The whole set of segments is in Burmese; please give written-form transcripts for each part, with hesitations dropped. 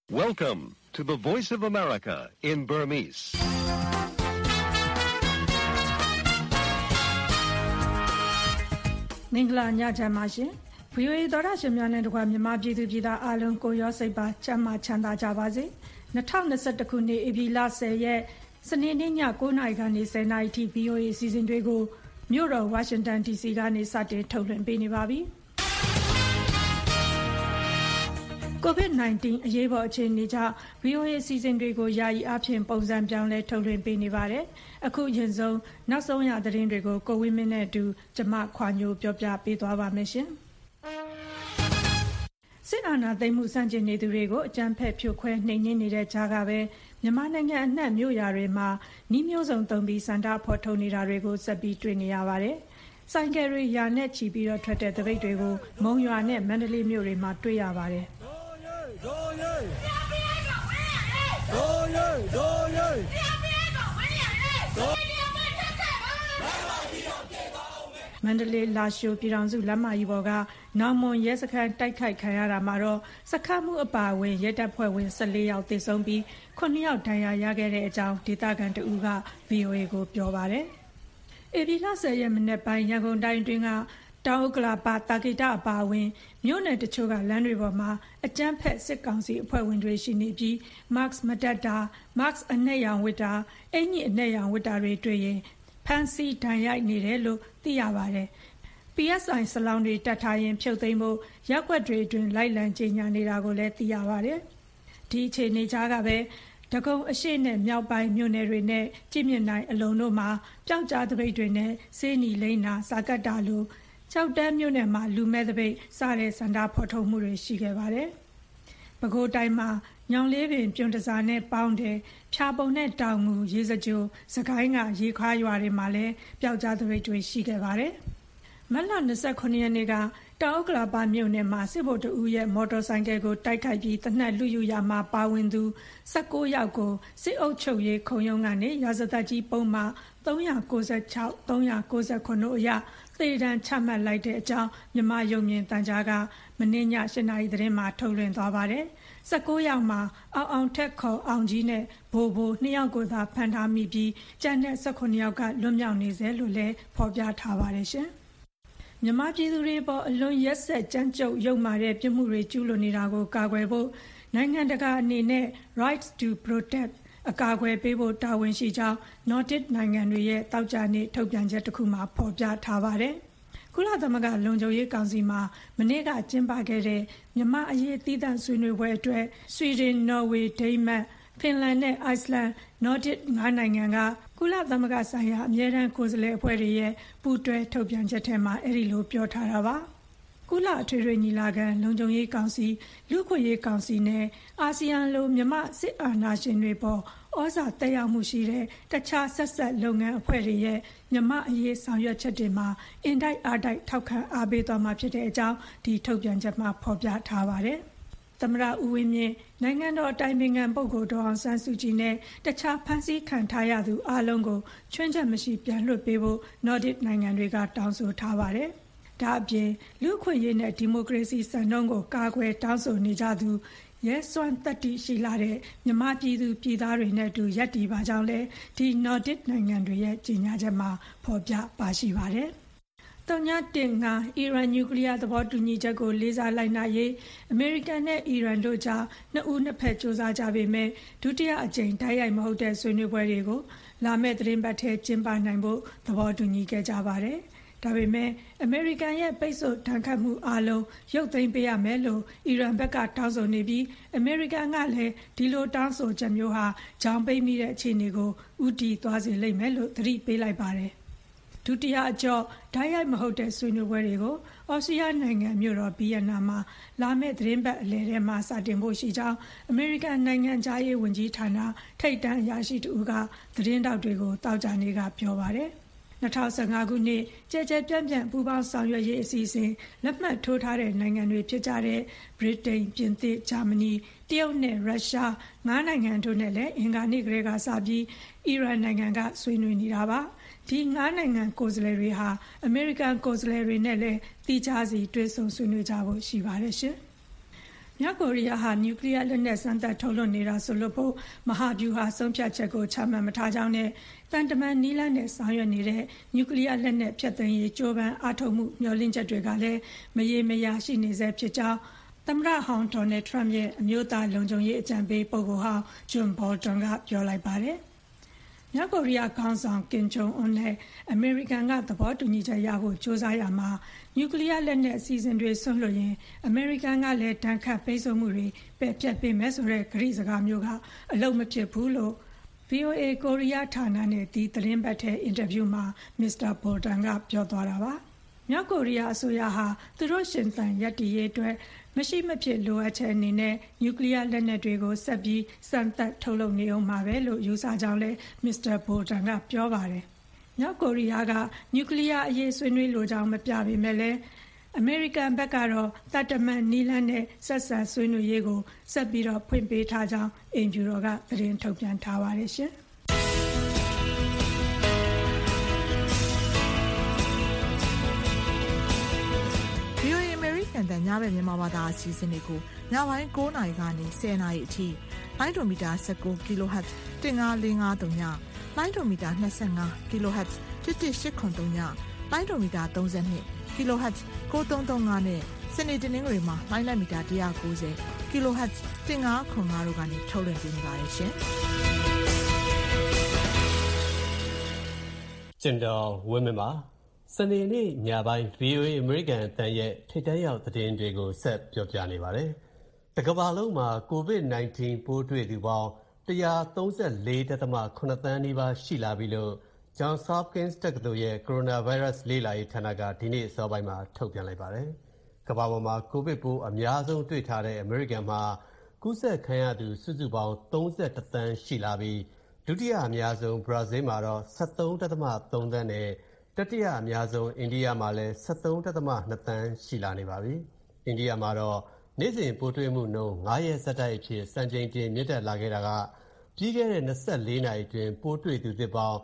Welcome to the Voice of America in Burmese. ။မင်္ဂလာညချမ်းပါရှင်။ VOA သောတာရှင်များနဲ့တကွာမြန်မာပြည်သူပြည်သားအားလုံးကိုရောစိတ်ပါချမ်းသာချမ်းသာကြပါစေ။2021ခုနှစ်ဧပြီလ10ရက်စနေနေ့ည9:00နာရီကနေ10:00နာရီထိ VOA အစီအစဉ်တွေကိုမြို့တော်ဝါရှင်တန် DC ကနေစတင်ထုတ်လွှင့်ပေးနေပါပြီ။ COVID-19 အရေးပေါ်အခြေအနေကြောင့် VOA အစီအစဉ်တွေကိုယာယီအဖြစ်ပုံစံပြောင်းလဲထုတ်လွှင့်ပေးနေပါတယ်။အခုရင်ဆုံးနောက်ဆုံးရသတင်းတွေကိုကိုဝင်းမင်းနဲ့အတူကျမခွာညိုပြောပြပေးသွားပါမယ်ရှင်။စစ်အာဏာသိမ်းမှုစန့်ကျင်နေသူတွေကိုအကြမ်းဖက်ဖြိုခွဲနှိမ်နင်းနေတဲ့ကြားကပဲမြန်မာနိုင်ငံအနှံ့မြို့ရွာတွေမှာနှီးမျိုးစုံသုံးပြီးစန္ဒဖော်ထုတ်နေတာတွေကိုဆက်ပြီးတွေ့နေရပါတယ်။ဆိုင်ကယ်တွေရာနဲ့ချီပြီးတော့ထွက်တဲ့တပိတ်တွေကိုမုံရွာနဲ့မန္တလေးမြို့တွေမှာတွေ့ရပါတယ်။မန္တလေးလာရှိုးပြည်ထောင်စုလမ်းမကြီးပေါ်ကနောင်မွန်ရဲစခန်းတိုက်ခိုက်ခံရတာမှာတော့စခန်းမှုအပါအဝင်ရဲတပ်ဖွဲ့ဝင်14ယောက်သေဆုံးပြီး9ယောက်ဒဏ်ရာရခဲ့တဲ့အကြောင်းဒေသခံတဦးက VOA ကိုပြောပါတယ်။ဧပြီလ10ရက်မနေ့ပိုင်းရန်ကုန်တိုင်းတွင်ကတောင်ဥက္ကလာပတာဂိတအပါအဝင်မြို့နယ်တချို့ကလမ်းတွေပေါ်မှာအကြမ်းဖက်စစ်ကောင်စီအဖွဲ့ဝင်တွေရှိနေပြီး Max မတက်တာ Max အနက်ရောင်ဝတ်တာအင်ကြီးအနက်ရောင်ဝတ်တာတွေတွေ့ရင်ဖမ်းဆီးဒဏ်ရိုက်နေတယ်လို့သိရပါတယ်။ PSI စလောင်းတွေတတ်ထားရင်ဖြုတ်သိမ်းဖို့ရက်ွက်တွေအတွင်းလိုက်လံကြေညာနေတာကိုလည်းသိရပါတယ်။ဒီအခြေအနေကြားကပဲဒဂုံအရှိနဲ့မြောက်ပိုင်းမြို့နယ်တွေနဲ့ကြည်မြင့်နိုင်အလုံးတို့မှာပျောက်ကြားတပိတ်တွေနဲ့စေးနီလိမ့်နာစာကတ်တာလို့ကြောက်တန်းမြို့နယ်မှာလူမဲ့တပိတ်စတဲ့စန္ဒဖော်ထုတ်မှုတွေရှိခဲ့ပါတယ်။ပဲခူးတိုင်းမှာညောင်လေးပင်ပြုံတစားနဲ့ပေါင်းတယ်ဖြာပုံနဲ့တောင်ငူရေစကြိုစကိုင်းကရေခွာရွာတွေမှာလည်းပျောက်ကြားတပိတ်တွေရှိခဲ့ပါတယ်။မတ်လ29ရက်နေ့ကတောင်ဥက္ကလာပမြို့နယ်မှာစစ်ဗိုလ်တဦးရဲ့မော်တော်ဆိုင်ကယ်ကိုတိုက်ခိုက်ပြီးတနက်လူယူရာမှာပါဝင်သူ19ယောက်ကိုစစ်အုပ်ချုပ်ရေးခုံရုံးကနေရာဇသတ်ကြီးပုံမှ396 399အရသေဒဏ်ချမှတ်လိုက်တဲ့အကြောင်းမြန်မာရုံမြင့်တန်ကြားကမနေ့ည8:00နာရီသတင်းမှာထုတ်လွှင့်သွားပါတယ်။19ယောက်မှာအောင်ထက်ခေါ်အောင်ကြီးနဲ့ဘို2ယောက်ကိုသာဖမ်းထားမိပြီးကျန်တဲ့18ယောက်ကလွတ်မြောက်နေစေလို့လည်းဖော်ပြထားပါတယ်ရှင်။မြန်မာပြည်သူတွေပေါ်အလွန်ရက်စက်ကြမ်းကြုတ်ရုပ်မာတဲ့ပြစ်မှုတွေကျူးလွန်နေတာကိုကာကွယ်ဖို့နိုင်ငံတကာအနေနဲ့ Rights to Protect အကာအကွယ်ပေးဖို့တာဝန်ရှိကြောင်း Nordic နိုင်ငံတွေရဲ့တောက်ကြနေ့ထုတ်ပြန်ချက်တစ်ခုမှာဖော်ပြထားပါတယ်။ကုလသမဂ္ဂလုံခြုံရေးကောင်စီမှာမနေ့ကကျင်းပခဲ့တဲ့မြန်မာအရေးသီးသန့်ဆွေးနွေးပွဲအတွက်ဆွီဒင်၊နော်ဝေ၊ဒိန်းမတ်၊ဖင်လန်နဲ့အိုက်စလန် Nordic 9နိုင်ငံကကုလသမဂ္ဂဆိုင်ရာအမြဲတမ်းကိုယ်စားလှယ်အဖွဲ့တွေရဲ့ပူးတွဲထုတ်ပြန်ချက်ထဲမှာအဲဒီလိုပြောထားတာပါ။ကုလအထွေထွေညီလာခံလုံခြုံရေးကောင်စီလူ့အခွင့်အရေးကောင်စီနဲ့အာဆီယံလိုမြန်မာစစ်အာဏာရှင်တွေပေါ်ဩဇာတက်ရောက်မှုရှိတဲ့တခြားဆက်ဆက်လုပ်ငန်းအဖွဲ့တွေရဲ့မြန်မာအရေးဆောင်ရွက်ချက်တွေမှာအင်တိုက်အားတိုက်ထောက်ခံအားပေးသွားမှာဖြစ်တဲ့အကြောင်းဒီထုတ်ပြန်ချက်မှာဖော်ပြထားပါတယ်။သမ္မတဦးဝင်းမြင့်နိုင်ငံတော်အတိုင်ပင်ခံပုဂ္ဂိုလ်ဒေါ်အောင်ဆန်းစုကြည်နဲ့တခြားဖမ်းဆီးခံထားရသူအလုံးကိုချွင်းချက်မရှိပြန်လွှတ်ပေးဖို့ Nordic နိုင်ငံတွေကတောင်းဆိုထားပါတယ်။ဒါအပြင်လူ့အခွင့်အရေးနဲ့ဒီမိုကရေစီစံနှုန်းကိုကာကွယ်တောင်းဆိုနေကြသူရဲစွမ်းသတ္တိရှိလာတဲ့မြန်မာပြည်သူပြည်သားတွေနဲ့အတူရပ်တည်ပါကြောင်းလည်းဒီ Nordic နိုင်ငံတွေရဲ့ကြေညာချက်မှာဖော်ပြပါရှိပါတယ်။တောင်ညတင်ငါအီရန်နျူကလ িয়ার သဘောတူညီချက်ကိုလေးစားလိုက်နာရေးအမေရိကန်နဲ့အီရန်တို့ကြားနှစ်ဦးနှစ်ဖက်စူးစမ်းကြပေမဲ့ဒုတိယအကြိမ်တိုက်ရိုက်မဟုတ်တဲ့ဆွေးနွေးပွဲတွေကိုလာမယ့်သတင်းပတ်ထဲကျင်းပနိုင်ဖို့သဘောတူညီခဲ့ကြပါတယ်။ဒါပေမဲ့အမေရိကန်ရဲ့ပိတ်ဆို့ဒဏ်ခတ်မှုအလုံးရုပ်သိမ်းပေးရမယ်လို့အီရန်ဘက်ကတောင်းဆိုနေပြီးအမေရိကန်ကလည်းဒီလိုတောင်းဆိုချက်မျိုးဟာဂျောင်ပိတ်မိတဲ့အခြေအနေကိုဥတီသွားစေလိမ့်မယ်လို့သတိပေးလိုက်ပါတယ်။ဒုတိယအကြော့ဓာတ်ရိုက်မဟုတ်တဲ့ဆွေးနွေးပွဲတွေကိုဩစတြေးလျနိုင်ငံမြို့တော်ဗီယက်နာမှာလာမယ့်သတင်းပတ်အလယ်ထဲမှာစတင်ဖို့ရှိကြောင်းအမေရိကန်နိုင်ငံသားရေးဝန်ကြီးဌာနထိပ်တန်းအရာရှိတဦးကသတင်းတောက်တွေကိုတောက်ကြနေကပြောပါတယ်။2015ခုနှစ်ကျဲကျဲပြန့်ပြန့်ပူးပေါင်းဆောင်ရွက်ရေးအစီအစဉ်လက်မှတ်ထိုးထားတဲ့နိုင်ငံတွေဖြစ်ကြတဲ့ဗြိတိန်၊ပြင်သစ်၊ဂျာမနီ၊တရုတ်နဲ့ရုရှား9နိုင်ငံတို့နဲ့လည်းအင်္ဂါနေ့ကလေးကစပြီးအီရန်နိုင်ငံကဆွေးနွေးနေတာပါ။ဒီ9နိုင်ငံကိုယ်စားလှယ်တွေဟာအမေရိကန်ကိုယ်စားလှယ်တွေနဲ့လည်းသီးခြားစီတွေ့ဆုံဆွေးနွေးကြဖို့ရှိပါတယ်ရှင်။မြောက်ကိုရီးယားဟာနျူကလ িয়ার လက်နက်စမ်းသပ်ထုတ်လွှတ်နေတာဆိုလို့ဖို့မဟာဗျူဟာဆုံးဖြတ်ချက်ကိုချမှတ်မထားကြောင်းနဲ့တန်တမန်နီလန်းနဲ့ဆောင်ရွက်နေတဲ့နျူကလ িয়ার လက်နက်ဖျက်သိမ်းရေးကြိုးပမ်းအားထုတ်မှုမျှော်လင့်ချက်တွေကလည်းမရေမရာရှိနေဆဲဖြစ်ကြောင်းသမ္မတဟောင်းဒေါ်နယ်ထရမ့်ရဲ့အမျိုးသားလုံခြုံရေးအကြံပေးပုဂ္ဂိုလ်ဟောင်းဂျွန်ဘော်တွန်ကပြောလိုက်ပါတယ်။မြောက်ကိုရီးယားခေါင်းဆောင်ကင်ဂျုံအွန်းနဲ့အမေရိကန်ကသဘောတူညီချက်ရဖို့ကြိုးစားရမှာနျူကလ িয়ার လက်နက်အစီအစဉ်တွေဆွန့်လွှတ်ရင်အမေရိကန်ကလည်းတန်ခတ်ပိတ်ဆို့မှုတွေပယ်ဖျက်ပေးမယ်ဆိုတဲ့ကတိစကားမျိုးကအလုပ်မဖြစ်ဘူးလို့ VOA ကိုရီးယားဌာနနဲ့ဒီသတင်းပတ်ထဲအင်တာဗျူးမှာမစ္စတာဘော်တန်ကပြောသွားတာပါ။မြောက်ကိုရီးယားအစိုးရဟာသူတို့ရှင်သန်ရပ်တည်ရေးအတွက်မရှိမဖြစ်လိုအပ်ချက်အနေနဲ့နျူကလ িয়ার လက်နက်တွေကိုဆက်ပြီးစမ်းသပ်ထုတ်လုပ်နေအောင်မှာပဲလို့ယူဆကြောင်းလည်းမစ္စတာဘော်တန်ကပြောပါတယ်။မြောက်ကိုရီးယားကနျူကလ িয়ার အရေးဆွေးနွေးလိုကြောင်းမပြပေမဲ့လည်းအမေရိကန်ဘက်ကတော့တန်တမန်နီလန်းနဲ့ဆက်ဆံဆွေးနွေးရေးကိုဆက်ပြီးတော့ဖွင့်ပေးထားကြောင်းအိမ်ဖြူတော်ကသတင်းထုတ်ပြန်ထားပါတယ်ရှင်။ VOA အမေရိကန်တန်ညဘက်မြန်မာဘာသာအစီအစဉ်တွေကိုညပိုင်း9:00 နာရီကနေ10:00 နာရီအထိလိုင်းဒိုမီတာ19 kHz 15553ညလိုင်းဒိုမီတာ25 kHz 11883ညလိုင်းဒိုမီတာ32 kHz 9335နဲ့စနေတနင်္ဂနွေမှာလိုင်းလက်မီတာ190 kHz 1505တို့ကနေထုတ်လွှင့်ပေးနေပါတယ်ရှင်။ကျွန်တော်ဝင်းမင်းပါစနေနေ့ညပိုင်း VOA အမေရိကန်အသံရဲ့ထိပ်တန်းရောက်သတင်းတွေကိုဆက်ပြောပြနေပါတယ်။တစ်ကမ္ဘာလုံးမှာ COVID-19 ပိုးတွေ့သူပေါင်း134.8 သန်းနီးပါးရှိလာပြီလို့ Johns Hopkins တက္ကသိုလ်ရဲ့ Coronavirus လေ့လာရေးဌာနကဒီနေ့အစောပိုင်းမှာထုတ်ပြန်လိုက်ပါတယ်။ကမ္ဘာပေါ်မှာကိုဗစ်ပိုးအများဆုံးတွေ့ထားတဲ့အမေရိကန်မှာကူးစက်ခံရသူစုစုပေါင်း31သန်းရှိလာပြီးဒုတိယအများဆုံးဘရာဇီးမှာတော့73.3 သန်းနဲ့တတိယအများဆုံးအိန္ဒိယမှာလည်း73.2 သန်းရှိလာနေပါပြီ။အိန္ဒိယမှာတော့နေ့စဉ်ပိုးတွေ့မှုနှုန်း9ရက်ဆက်တိုက်အဖြစ်စံချိန်တင်မြင့်တက်လာခဲ့တာကပြီးခဲ့တဲ့24နာရီအတွင်းပိုးတွေ့သူသစ်ပေါင်း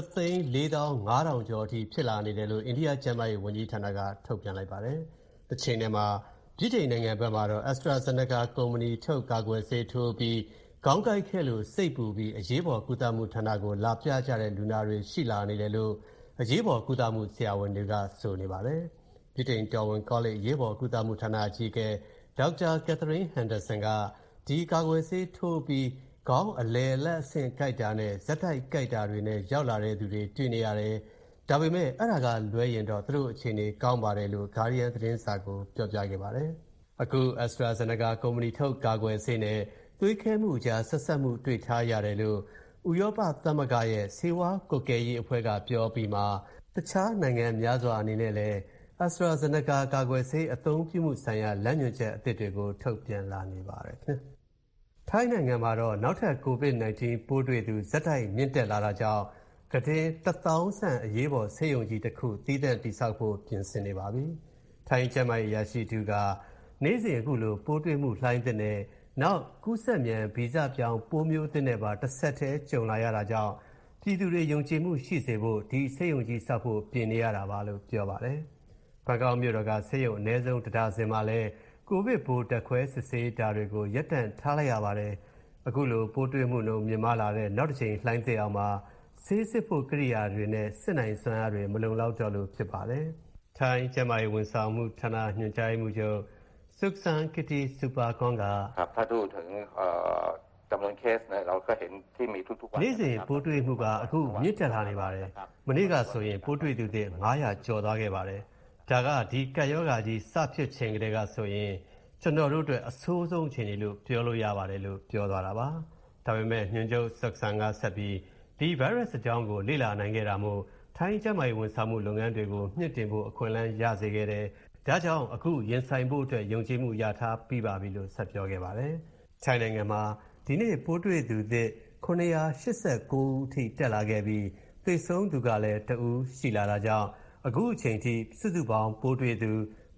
1,450,000 ကျော်အထိဖြစ်လာနေတယ်လို့အိန္ဒိယကျန်းမာရေးဝန်ကြီးဌာနကထုတ်ပြန်လိုက်ပါတယ်။တစ်ချိန်တည်းမှာဗြိတိန်နိုင်ငံဘက်မှာတော့ AstraZeneca ကုမ္ပဏီထုတ်ကာကွယ်ဆေးထိုးပြီးခေါင်းကိုက်ခဲ့လို့စိတ်ပူပြီးအရေးပေါ်ကုသမှုဌာနကိုလာပြကြတဲ့လူနာတွေရှိလာနေတယ်လို့အရေးပေါ်ကုသမှုဆရာဝန်တွေကဆိုနေပါတယ်။ဗြိတိန်တော်ဝင်ကောလိပ်အရေးပေါ်ကုသမှုဌာနအကြီးအကဲဒေါက်တာကက်သရင်းဟန်ဒါဆန်ကဒီကာကွယ်ဆေးထိုးပြီးခေါင်းအလယ်လက်အဆင့်ကိုက်တာနဲ့ဇက်တိုက်ကိုက်တာတွေနဲ့ရောက်လာတဲ့သူတွေတွေ့နေရတယ်။ဒါပေမဲ့အဲ့ဒါကလွဲရင်တော့သူတို့အခြေအနေကောင်းပါတယ်လို့ Guardian သတင်းစာကိုပြောပြခဲ့ပါတယ်။အခု AstraZeneca ကုမ္ပဏီထုတ်ကာကွယ်ဆေးနဲ့သွေးခဲမှုကြားဆက်စပ်မှုတွေ့ထားရတယ်လို့ဥရောပသမဂ္ဂရဲ့ဆေးဝါးကွပ်ကဲရေးအဖွဲ့ကပြောပြီးမှတခြားနိုင်ငံများစွာအနေနဲ့လည်း AstraZeneca ကာကွယ်ဆေးအသုံးပြုမှုဆိုင်ရာလမ်းညွှန်ချက်အသစ်တွေကိုထုတ်ပြန်လာနေပါတယ်ခင်ဗျ။ထိုင်းနိုင်ငံမှာတော့နောက်ထပ် COVID-19 ပိုးတွေ့သူဇက်တိုက်မြင့်တက်လာတာကြောင့်ကတင်1000 ဆန့်အရေးပေါ်ဆေးရုံကြီးတစ်ခုတည်တံ့တိစောက်ဖို့ပြင်ဆင်နေပါပြီ။ထိုင်းကျန်းမာရေးရရှိသူကနေ့စဉ်အခုလိုပိုးတွေ့မှုလှိုင်းသစ်နဲ့နောက်ကူးစက်မြန်ဗီဇပြောင်းပိုးမျိုးအသစ်နဲ့ပါတစ်ဆက်တည်းကြုံလာရတာကြောင့်ပြည်သူတွေယုံကြည်မှုရှိစေဖို့ဒီဆေးရုံကြီးဆောက်ဖို့ပြင်နေရတာပါလို့ပြောပါတယ်။ဘန်ကောက်မြို့တော်ကဆေးရုံအနည်းဆုံး1ဒါဇင်မှာလည်းကိုဗစ်ပိုးတက်ခွဲစစ်ဆေးတာတွေကိုရပ်တန့်ထားလိုက်ရပါတယ်။အခုလိုပိုးတွေ့မှုနှုန်းမြင့်မားလာတဲ့နောက်တစ်ချိန်လှိုင်းသစ်အောင်မှာဆေးစစ်ဖို့ကိရိယာတွေနဲ့စစ်နိုင်စွမ်းအားတွေမလုံလောက်တော့လို့ဖြစ်ပါတယ်။ထိုင်းကျန်းမာရေးဝန်ဆောင်မှုဌာနညွှန်ကြားရေးမှူးချုပ်สุขสันต์กิติสุภากรครับถ้าดูถึงจำนวนเคสเนี่ยเราก็เห็นที่มีทุกๆวันနေ့စဉ်ပိုးတွေ့မှုကအခုမြင့်တက်လာနေပါတယ်။မနေ့ကဆိုရင်ပိုးတွေ့သူတွေ900ကျော်သွားခဲ့ပါတယ်။ဒါကဒီကပ်ရောဂါကြီးစဖြစ်ချိန်ကတည်းကဆိုရင်ကျွန်တော်တို့အတွက်အဆိုးဆုံးအခြေအနေလို့ပြောလို့ရပါတယ်လို့ပြောသွားတာပါ။ဒါပေမဲ့ညွှန်ချုပ်สุขสันต์ကဆက်ပြီးဒီ virus အကြောင်းကိုလေ့လာနိုင်ခဲ့တာမို့ထိုင်းကျန်းမာရေးဝန်ဆောင်မှုလုပ်ငန်းတွေကိုမြင့်တင်ဖို့အခွင့်အလမ်းရစေခဲ့တယ်။ဒါကြောင့်အခုရင်ဆိုင်ဖို့အတွက်ယုံကြည်မှုရထားပြီးပါပြီလို့ဆက်ပြောခဲ့ပါတယ်။ထိုင်းနိုင်ငံမှာဒီနေ့ပိုးတွေ့သူသစ်989ဦးအထိတက်လာခဲ့ပြီးသေဆုံးသူကလည်း2ဦးရှိလာတာကြောင့်အခုအချိန်ထိစုစုပေါင်းပိုးတွေ့သူ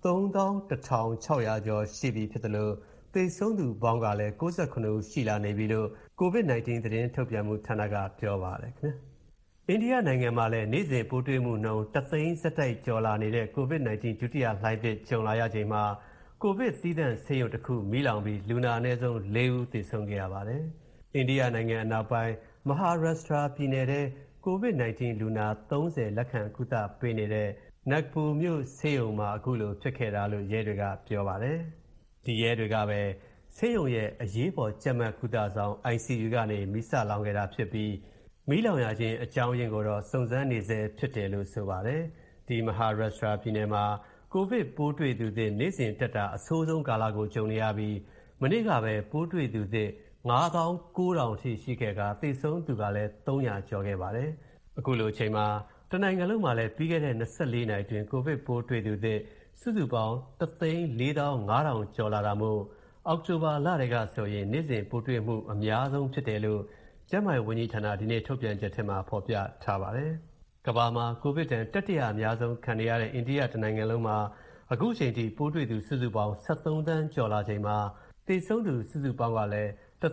31,600 ကျော်ရှိပြီဖြစ်တယ်လို့သေဆုံးသူပေါင်းကလည်း69ဦးရှိလာနေပြီလို့ COVID-19 သတင်းထုတ်ပြန်မှုဌာနကပြောပါတယ်ခင်ဗျာ။အိန္ဒိယနိုင်ငံမှာလည်းနေ့စဉ်ပိုးတွေ့မှုနှုန်း3သိန်းစက်တိုက်ကျော်လာနေတဲ့ COVID-19 ဒုတိယလှိုင်းသစ်ကြုံလာရချိန်မှာကိုဗစ်သီးသန့်ဆေးရုံတစ်ခုမီးလောင်ပြီးလူနာအနည်းဆုံး4 ဦးသေဆုံးခဲ့ရပါတယ်။အိန္ဒိယနိုင်ငံအနောက်ပိုင်းမဟာရပ်စထရာပြည်နယ်ထဲကိုဗစ် -19 လူနာ30လက်ခံကုသပေးနေတဲ့နက်ပူမြို့ဆေးရုံမှာအခုလိုဖြစ်ခဲ့တာလို့ရဲတွေကပြောပါတယ်။ဒီရဲတွေကပဲဆေးရုံရဲ့အရေးပေါ်ကြက်မှတ်ကုသဆောင် ICU ကနေမီးစလောင်ခဲ့တာဖြစ်ပြီးမီးလောင်ရခြင်းအကြောင်းရင်းကိုတော့စုံစမ်းနေဆဲဖြစ်တယ်လို့ဆိုပါတယ်။ဒီမဟာရပ်စထရာပြည်နယ်မှာကိုဗစ်ပိုးတွေ့သူသစ်နေ့စဉ်တက်တာအဆိုးဆုံးကာလကိုကြုံနေရပြီးမနေ့ကပဲပိုးတွေ့သူသစ်59,000 အထိရှိခဲ့ကသေဆုံးသူကလည်း300ကျော်ခဲ့ပါတယ်။အခုလိုအချိန်မှာတနိုင်ငံလုံးမှာလည်းပြီးခဲ့တဲ့24နာရီအတွင်းကိုဗစ်ပိုးတွေ့သူသစ်စုစုပေါင်း 1,450,000 ကျော်လာတာမို့အောက်တိုဘာလတည်းကဆိုရင်နေ့စဉ်ပိုးတွေ့မှုအများဆုံးဖြစ်တယ်လို့ကျန်းမာရေးဝန်ကြီးဌာနဒီနေ့ထုတ်ပြန်ချက်ထဲမှာဖော်ပြထားပါတယ်။ကမ္ဘာမှာကိုဗစ်တတိယအများဆုံးခံနေရတဲ့အိန္ဒိယတနိုင်ငံလုံးမှာအခုချိန်ထိပိုးတွေ့သူစုစုပေါင်း73သန်းကျော်လာချိန်မှာသေဆုံးသူစုစုပေါင်းကလည်း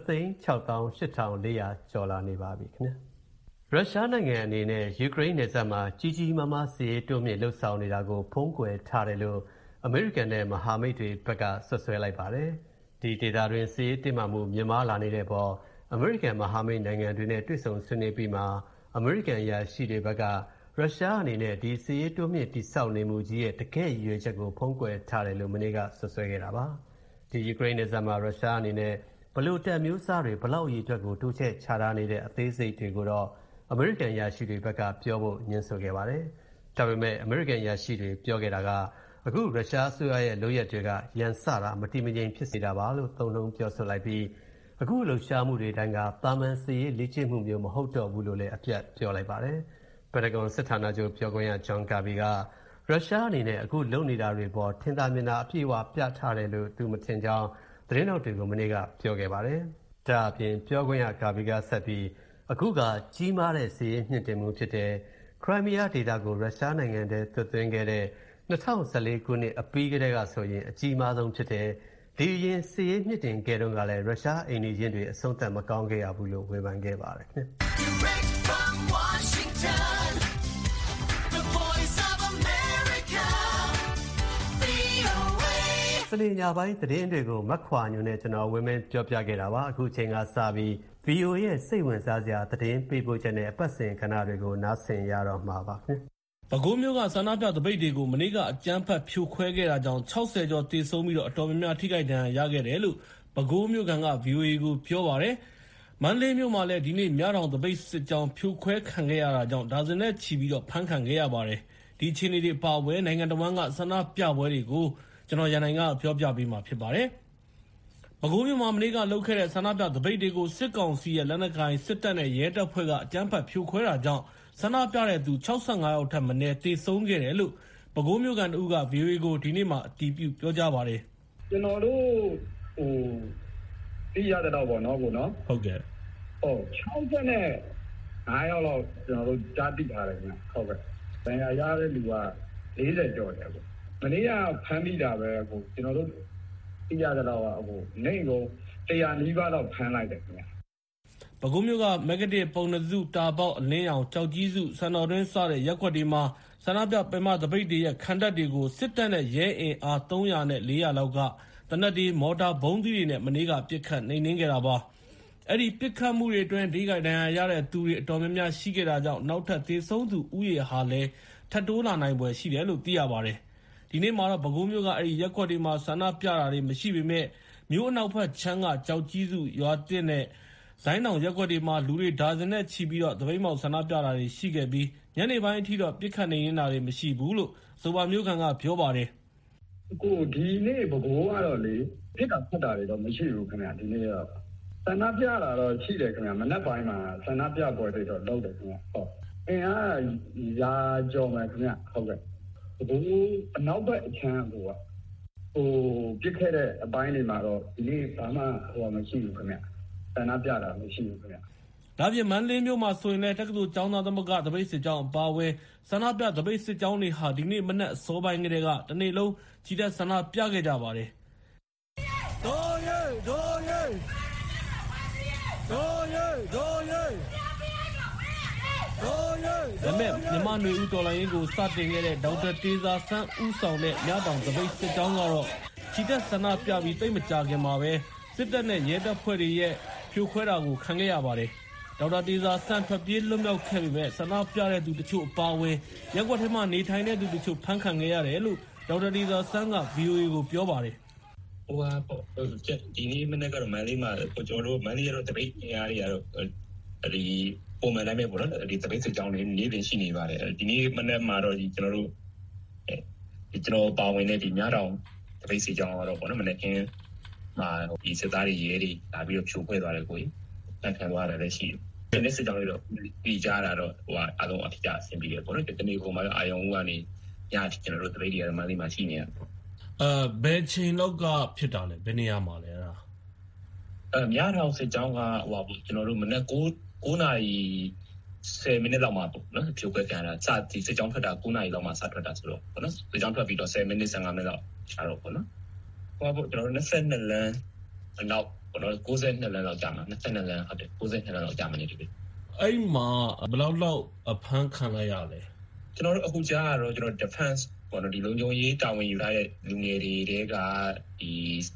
1,6၈,400 ကျော်လာနေပါပြီခင်ဗျာ။ရုရှားနိုင်ငံအနေနဲ့ယူကရိန်းနယ်စပ်မှာကြီးကြီးမားမားစစ်ရေးတိုးမြင့်လှုပ်ဆောင်နေတာကိုဖုံးကွယ်ထားတယ်လို့အမေရိကန်နဲ့မဟာမိတ်တွေဘက်ကဆွဆွဲလိုက်ပါတယ်။ဒီဒေသတွင်းစစ်ရေးတင်းမာမှုမြင့်မားလာနေတဲ့ပေါ်အမေရိကန်မဟာမိတ်နိုင်ငံတွေနဲ့တွေ့ဆုံဆွေးနွေးပြီးမှအမေရိကန်အရာရှိတွေဘက်ကရုရှားအနေနဲ့ဒီစစ်ရေးတိုးမြင့်တိစောက်နေမှုကြီးရဲ့တကယ့်ရည်ရွယ်ချက်ကိုဖုံးကွယ်ထားတယ်လို့မနေ့ကဆွဆွဲခဲ့တာပါ။ဒီယူကရိန်းနယ်စပ်မှာရုရှားအနေနဲ့ဘလို့တပ်မျိုးစားတွေဘလောက်အရေးအတွက်ကိုတိုးချဲ့ချထားနေတဲ့အသေးစိတ်တွေကိုတော့အမေရိကန်အရာရှိတွေဘက်ကပြောဖို့ညှင်းဆိုခဲ့ပါတယ်။ဒါပေမဲ့အမေရိကန်အရာရှိတွေပြောခဲ့တာကအခုရုရှားအစိုးရရဲ့လုပ်ရက်တွေကရန်စတာမတိမငြိမ်ဖြစ်စေတာပါလို့သုံးနှုန်းပြောဆိုလိုက်ပြီးအခုလှုပ်ရှားမှုတွေတိုင်းကတာမန်စစ်ရေးလေ့ကျင့်မှုမျိုးမဟုတ်တော့ဘူးလို့လည်းအပြတ်ပြောလိုက်ပါတယ်။ပက်တဂွန်စစ်ဌာနချုပ်ပြောခွင့်ရဂျွန်ကာဘီကရုရှားအနေနဲ့အခုလုပ်နေတာတွေပေါ်ထင်သာမြင်သာအပြည့်အဝပြထားတယ်လို့သူမထင်ကြောင်းသတင်းတော်တွေကိုမနေ့ကပြောခဲ့ပါတယ်။ဒါအပြင်ပြောခွင့်ရကာဘီကဆက်ပြီးအခုကကြီးမားတဲ့စစ်ရေးမြင့်တင်မှုဖြစ်တဲ့ခရိုင်းမီးယားဒေသကိုရုရှားနိုင်ငံထဲသွတ်သွင်းခဲ့တဲ့2014ခုနှစ်အပြီးကတည်းကဆိုရင်အကြီးမားဆုံးဖြစ်တဲ့ဒီအရင်စစ်ရေးမြင့်တင်ခဲ့တုန်းကလည်းရုရှားအိမ်နီးချင်းတွေအဆုံးသတ်မကောင်းခဲ့ရဘူးလို့ဝေဖန်ခဲ့ပါတယ်ခင်ဗျ။စနေညပိုင်းသတင်းတွေကိုမက်ခွာညွန်းနဲ့ကျွန်တော်ဝင်းမင်းပြောပြခဲ့တာပါအခုချိန်ကစပြီး VOA ရဲ့စိတ်ဝင်စားစရာသတင်းပေးပို့ချက်နဲ့အပတ်စဉ်ခဏတွေကိုနားဆင်ရတော့မှာပါခင်ဗျ။ပဲခူးမြို့ကဆန္ဒပြသပိတ်တွေကိုမနေ့ကအကြမ်းဖက်ဖြိုခွဲခဲ့တာကြောင့်60ကျော်သေဆုံးပြီးတော့အတော်များများထိခိုက်ဒဏ်ရာရခဲ့တယ်လို့ပဲခူးမြို့ကန်က VOA ကိုပြောပါတယ်။မန္တလေးမြို့မှာလည်းဒီနေ့မြတောင်သပိတ်စစ်ကြောင်းဖြိုခွဲခံခဲ့ရတာကြောင့်ဒါဇင်နဲ့ချီပြီးတော့ဖမ်းခံခဲ့ရပါတယ်။ဒီအခြေအနေတွေပါဝဲနိုင်ငံတော်ဝန်ကဆန္ဒပြပွဲတွေကိုကျွန်တော်ရန်နိုင်ကပြောပြပေးမှာဖြစ်ပါတယ်။ပဲခူးမြို့မှာမနေ့ကလုပ်ခဲ့တဲ့ဆန္ဒပြသပိတ်တွေကိုစစ်ကောင်စီရဲ့လက်နက်ကိုင်စစ်တပ်နဲ့ရဲတပ်ဖွဲ့ကအကြမ်းဖက်ဖြိုခွဲတာကြောင့်ဆန္ဒပြတဲ့သူ65ယောက်ထက်မနည်းသေဆုံးခဲ့တယ်လို့ပဲခူးမြို့ကန်တဦးက VOA ကိုဒီနေ့မှအတည်ပြုပြောကြားပါတယ်။ကျွန်တော်တို့သိရတဲ့တော့ပေါ့နော်ကိုနော်။ဟုတ်ကဲ့။65ယောက်လောက်ကျွန်တော်တို့ကြားသိထားတယ်ခင်ဗျ။ဟုတ်ကဲ့။ဒဏ်ရာရတဲ့လူက40ကျော်တယ်ပေါ့။မနေ့ကဖမ်းမိတာပဲကိုကျွန်တော်တို့သိရတဲ့တော့နေကုန်100နီးပါးလောက်ဖမ်းလိုက်တယ်ခင်ဗျ။ပဲခူးမြို့ကမဂ္ဂတစ်ပုံနှစုတာပေါက်အလင်းအောင်ကြောက်ကြီးစုစံတော်တွင်းစတဲ့ရက်ွက်တွေမှာဆန္ဒပြပင်မသပိတ်တွေရဲ့ခံတပ်တွေကိုစစ်တပ်နဲ့ရဲအင်အား300နဲ့400လောက်ကတနက်တွေမော်တာဘုံးသီးတွေနဲ့မနေ့ကပစ်ခတ်နှိမ်နင်းခဲ့တာပါအဲ့ဒီပစ်ခတ်မှုတွေအတွင်းဒိဂိုက်ဒဏ်ရာရတဲ့သူတွေအတော်များများရှိခဲ့တာကြောင့်နောက်ထပ်သေဆုံးသူဥယေဟာလည်းထပ်တိုးလာနိုင်ပွဲရှိတယ်လို့သိရပါတယ်ဒီနေ့မှာတော့ပဲခူးမြို့ကအဲ့ဒီရက်ွက်တွေမှာဆန္ဒပြတာတွေမရှိပေမဲ့မြို့အနောက်ဘက်ချမ်းကကြောက်ကြီးစုရွာတစ်နဲ့ဇိုင်းတောင်ရက်ွက်တွေမှာလူတွေဒါဇင်နဲ့ချီပြီးတော့သပိတ်မှောက်ဆန္ဒပြတာတွေရှိခဲ့ပြီးညနေပိုင်းအထိတော့ပြစ်ခတ်နေနေတာတွေမရှိဘူးလို့ဆိုပါမျိုးခံကပြောပါတယ်ကိုဒီနေ့ပဲခူးကတော့လေပြစ်တာဖတ်တာတွေတော့မရှိဘူးခင်ဗျဒီနေ့တော့ဆန္ဒပြတာတော့ရှိတယ်ခင်ဗျမနက်ပိုင်းမှာဆန္ဒပြပွဲတွေတော့လုပ်တယ်ခင်ဗျဟုတ်အင်းအားရာကြော်မယ်ခင်ဗျဟုတ်ကဲ့ဘိုးအနောက်ဘက်အချမ်းဟိုပြစ်ခဲ့တဲ့အပိုင်းတွေမှာတော့ဒီနေ့ဘာမှမရှိဘူးခင်ဗျဆန္ဒပြတာမရှိဘူးခင်ဗျဒါပြင်မန္တလေးမြို့မှာဆိုရင်လည်းတက္ကသိုလ်ကျောင်းသားသမဂ္ဂသပိတ်စစ်ကြောင်းအပါအဝင်ဆန္ဒပြသပိတ်စစ်ကြောင်းတွေဟာဒီနေ့မနက်အစောပိုင်းကတည်းကတနေ့လုံးကြီးတဲ့ဆန္ဒပြခဲ့ကြပါတယ်ဒိုးရဲဒိုးရဲဒိုးရဲဒိုးရဲဒါမဲ့မြန်မာ့နွေဦးတော်လိုင်းရေးကိုစတင်ခဲ့တဲ့ဒေါက်တာတေဇာဆန်းဦးဆောင်တဲ့မြတောင်သပိတ်စစ်ကြောင်းကတော့ချီတက်ဆန္ဒပြပြီးသိပ်မကြာခင်မှာပဲစစ်တပ်နဲ့ရဲတပ်ဖွဲ့တွေရဲ့ဖြိုခွဲတာကိုခံခဲ့ရပါတယ်။ဒေါက်တာတေဇာဆန်းထွက်ပြေးလွတ်မြောက်ခဲ့ပေမဲ့ဆန္ဒပြတဲ့သူတချို့အပါအဝင်ရပ်ကွက်ထဲမှာနေထိုင်တဲ့သူတချို့ဖမ်းခံခဲ့ရတယ်လို့ဒေါက်တာတေဇာဆန်းက VOA ကိုပြောပါတယ်။ဒီနေ့မနေ့ကတော့မန္တလေးမှာကျွန်တော်တို့မန္တလေးကတော့တပိတ်နေရာတွေကတော့ဒီပုံမှန်တိုင်းပဲပေါ့နော်ဒီတပိတ်စစ်ကြောင်းတွေနေ့စဉ်ရှိနေပါတယ်။ဒီနေ့မနေ့မှာတော့ကျွန်တော်ပါဝင်တဲ့ဒီများတောင်တပိတ်စစ်ကြောင်းကတော့ပေါ့နော်မနေ့ကမှာဒီစစ်သားတွေရဲတွေလာပြီးတော့ဖြိုခွဲသွားတယ်ကိုကြီး။ခံသွားရတယ်ရှိတယ်။ဒီနေ့စစ်ကြောင်းတွေတော့ပြီးကြတာတော့အားလုံးအထကြအဆင်ပြေတယ်ပေါ့နော်။ဒီနေ့ကောင်မှအာယုံကနေညကျွန်တော်တို့တပိတ်တွေမန္တလေးမှာရှိနေရတယ်။ဘယ်ချိန်လောက်ကဖြစ်တာလဲဘယ်နေရာမှာလဲအဲ့ဒါများထောင်စစ်ကြောင်းကကျွန်တော်တို့မနေ့9နာရီ10မိနစ်လောက်မှာပေါ့နော်ဖြိုခွဲခံရတာစဒီစစ်ကြောင်းထွက်တာ9နာရီလောက်မှာစထွက်တာဆိုတော့ပေါ့နော်စစ်ကြောင်းထွက်ပြီးတော့10မိနစ်15မိနစ်လောက်ရှာတော့ပေါ့နော်ကျွန်တော်တို့22လမ်းနောက်ပေါ့နော်62လမ်းလောက်ကြာမှာ22လမ်းဟုတ်တယ်62လမ်းလောက်ကြာမှာနေတယ်အဲ့မှာဘယ်လောက်အဖမ်းခံရလဲကျွန်တော်တို့အခုကြားရတော့ကျွန်တော် defense ပေါ့နော်ဒီလုံခြုံရေးတာဝန်ယူထားတဲ့လူငယ်တွေကဒီ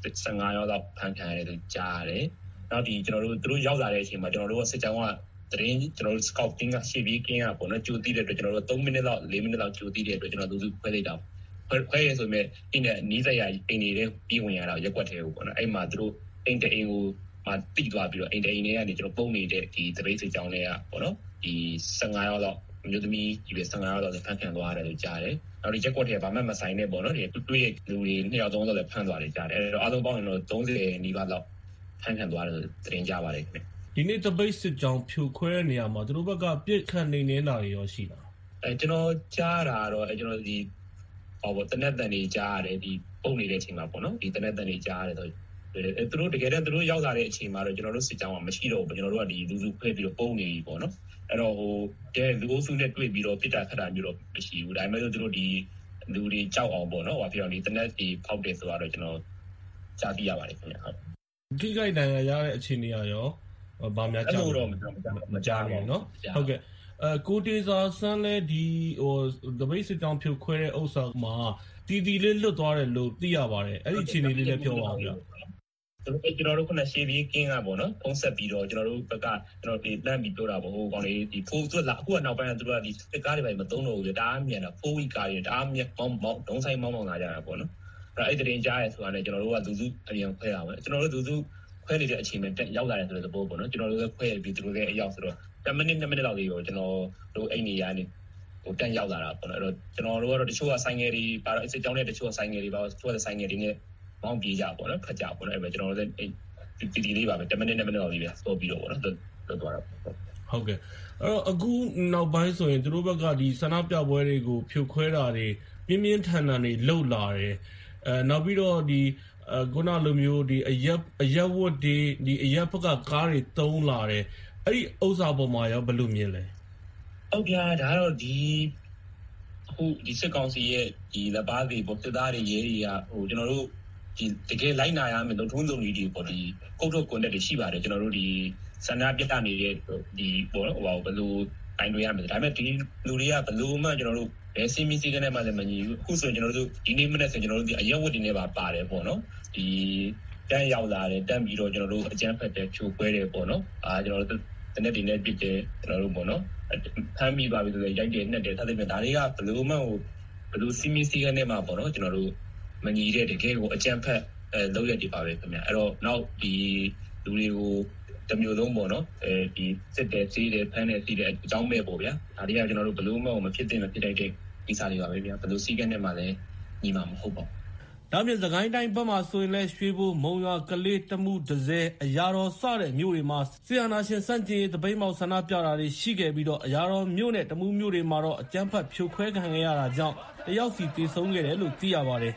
15ရောက်လောက်ဖမ်းခံရတယ်လို့ကြားရတယ်နောက်ဒီကျွန်တော်တို့သူတို့ရောက်လာတဲ့အချိန်မှာကျွန်တော်တို့စစ်ကြောင်းကသတင်းကျွန်တော်တို့ scouting ကရှေ့ပြီးကင်းရပေါ့နော်ကြိုသိတဲ့အတွက်ကျွန်တော်တို့3မိနစ်လောက်4မိနစ်လောက်ကြိုသိတဲ့အတွက်ကျွန်တော်တို့ခွဲလိုက်တာခွဲရဆိုမဲ့အင်းနဲ့နီးစပ်ရအိမ်နေတဲ့ပြီးဝင်ရတာရက်ွက်ထဲကိုပေါ့နော်အဲ့မှာသူတို့အိမ်တအိမ်ကိုမှတိသွားပြီးတော့အိမ်တအိမ်တွေကနေကျွန်တော်ပုံနေတဲ့ဒီတပိတ်စစ်ကြောင်းတွေကပေါ့နော်ဒီ15ရောက်လောက်မြို့သမီးဒီပဲ15ရောက်လောက်ဖမ်းခံသွားရတယ်လို့ကြားတယ်နောက်ဒီရက်ကွက်ထဲဘာမှမဆိုင်နဲ့ပေါ့နော်ဒီတွေ့ရလူတွေ2ယောက်3ယောက်လည်းဖမ်းသွားတယ်ကြားတယ်အဲ့တော့အားလုံးပေါင်းရင်တော့30နီးပါးလောက်ဖမ်းခံသွားတယ်သတင်းကြပါတယ်ခင်ဗျဒီနေ့တပိတ်စစ်ကြောင်းဖြိုခွဲတဲ့နေရာမှာသူတို့ဘက်ကပြစ်ခတ်နေနေတာတွေရောရှိလားကျွန်တော်ကြားတာတော့ကျွန်တော်ဒီတနက်တန်တွေကြားရတယ်ဒီပုံနေတဲ့အချိန်မှာပေါ့နော်ဒီတနက်တန်တွေကြားရတယ်ဆိုသူတို့တကယ်တော့သူတို့ရောက်လာတဲ့အချိန်မှာတော့ကျွန်တော်တို့စစ်ကြောင်းကမရှိတော့ဘူးကျွန်တော်တို့ကဒီလူစုခွဲပြီးတော့ပုံနေပြီပေါ့နော်အဲ့တော့လူအုပ်စုနဲ့တွေ့ပြီးတော့ပြစ်တာခတ်တာမျိုးတော့မရှိဘူးဒါပေမဲ့သူတို့ဒီလူတွေကြောက်အောင်ပေါ့နော်ပြောင်းဒီတနက်ဒီဖောက်တယ်ဆိုတော့ကျွန်တော်ကြားသိရပါတယ်ခင်ဗျဟုတ်ဒီကိစ္စတိုင်းရတဲ့အခြေအနေရောဗာများကြားတော့မကြားဘူးเนาะဟုတ်ကဲ့ကိုတေဇာဆန်းလဲဒီတပိတ်စစ်ကြောင်းဖြိုခွဲတဲ့ဥစ္စာမှာတီတီလေးလွတ်သွားတယ်လို့သိရပါတယ်အဲ့ဒီအခြေအနေလေးလည်းပြောပါဦးဗျာကျွန်တော်တို့ခုနရှေ့ပြီးကင်းကပေါ့နော်ဖုံးဆက်ပြီးတော့ကျွန်တော်တို့ဘက်ကကျွန်တော်ဒီတန်းပြီးပြောတာပေါ့ဟိုကောင်လေးဒီဖိုးသူလာအခုကနောက်ပိုင်းကသူတို့ကဒီစစ်ကားတွေပဲမသုံးတော့ဘူးလေတအားမြန်တာ4 week ကားတွေတအားမြန်မောင်းဒုံဆိုင်မောင်းလာကြတာပေါ့နော်အဲ့တရင်ကြားရဲဆိုတာနဲ့ကျွန်တော်တို့ကလူစုအရင်ခွဲတာပဲကျွန်တော်တို့လူစုခွဲနေတဲ့အချိန်မှာရောက်လာတယ်ဆိုတဲ့သဘောပေါ့နော်ကျွန်တော်တို့လည်းခွဲပြီးသူတို့လည်းအရောက်ဆိုတော့10မိနစ်2မိနစ်လောက်လေးကိုကျွန်တော်တို့အိမ်နေရနေဟိုတန်းရောက်လာတာပေါ့နော်အဲ့တော့ကျွန်တော်တို့ကတော့တချို့ကဆိုင်ငယ်တွေပါတော့စစ်ကြောင်းနဲ့တချို့ကဆိုင်ငယ်တွေပါတော့တချို့ကဆိုင်ငယ်တွေနဲ့မောင်းပြေးကြပေါ့နော်ဖတ်ကြပေါ့နော်အဲ့ပဲကျွန်တော်တို့လည်းတီလေးပါပဲ10မိနစ်2မိနစ်လောက်လေးပဲစောပြီးတော့ပေါ့နော်လွတ်သွားတာဟုတ်ကဲ့အဲ့တော့အခုနောက်ပိုင်းဆိုရင်သူတို့ဘက်ကဒီဆန္ဒပြပွဲတွေကိုဖြိုခွဲတာတွေပြင်းပြင်းထန်ထန်တွေလှုပ်လာတယ်နောက်ပြီးတော့ဒီခုနလိုမျိုးဒီအရက်ဝတ်တွေဒီအရက်ဘက်ကကားတွေတုံးလာတယ်အဲ့ဒီဥစ္စာပေါ်မှာရောဘယ်လိုမြင်လဲဟုတ်ပြဒါတော့ဒီအခုဒီစစ်ကောင်စီရဲ့ဒီလက်ပါတွေပေါ့စစ်သားတွေရဲတွေကဟိုကျွန်တော်တို့ဒီတကယ်လိုက်နာရမယ်လုံထုံးလုံနည်းတွေပေါ့ဒီကုတ်ထုတ်ကွန်တက်တွေရှိပါတယ်ကျွန်တော်တို့ဒီစန္ဒပြတာနေတဲ့ဒီပေါ့ဟိုဘယ်လိုတိုင်တွေရမယ်ဒါပေမဲ့ဒီလူတွေကဘယ်လိုမှကျွန်တော်တို့ဘယ်စီမီစီကနေမှလည်းမညီဘူးအခုဆိုရင်ကျွန်တော်တို့ဒီနေ့မနေ့ဆိုကျွန်တော်တို့ဒီအရက်ဝတ်တွေနဲ့ပါပါတယ်ပေါ့နော်ဒီတန်းရောက်လာတယ်တန်းပြီးတော့ကျွန်တော်တို့အကြမ်းဖက်တဲ့ဖြိုခွဲတယ်ပေါ့နော်ကျွန်တော်တို့တနက်ဒီနေ့ပြစ်တယ်ကျွန်တော်တို့ပေါ့နော်ဖမ်းပြီးပါပြီဆိုတော့ရိုက်တယ်နှက်တယ်ထားတယ်ဒါတွေကဘယ်လိုမှဟိုဘယ်လိုစီမီစီကနေမှပေါ့နော်ကျွန်တော်တို့မညီတဲ့တကယ်ကိုအကြမ်းဖက်လုပ်ရတဲ့ပါပဲခင်ဗျအဲ့တော့နောက်ဒီလူတွေကိုတမျိုးလုံးပေါ့နော်ဒီစစ်တဲ့စီးတယ်ဖမ်းတယ်စီးတယ်အကြောင်းမဲ့ပေါ့ဗျာဒါတွေကကျွန်တော်တို့ဘယ်လိုမှမဖြစ်တဲ့မဖြစ်တဲ့ကိစ္စတွေပါပဲဗျာဘယ်လိုစီးကနေမှလည်းညီမှာမဟုတ်ပါဘူးဒါပြင်စကိုင်းတိုင်းဘက်မှာဆိုရင်လည်းရွှေဘိုမုံရွာကလေးတမှုဒဇယ်အရာတော်စတဲ့မြို့တွေမှာဆီယနာရှင်စန့်ကျင်ရေးတပိတ်မောက်ဆန္ဒပြတာတွေရှိခဲ့ပြီးတော့အရာတော်မြို့နဲ့တမှုမြို့တွေမှာတော့အကြမ်းဖက်ဖြိုခွဲခံခဲ့ရတာကြောင့်တယောက်စီသေဆုံးခဲ့တယ်လို့သိရပါတယ်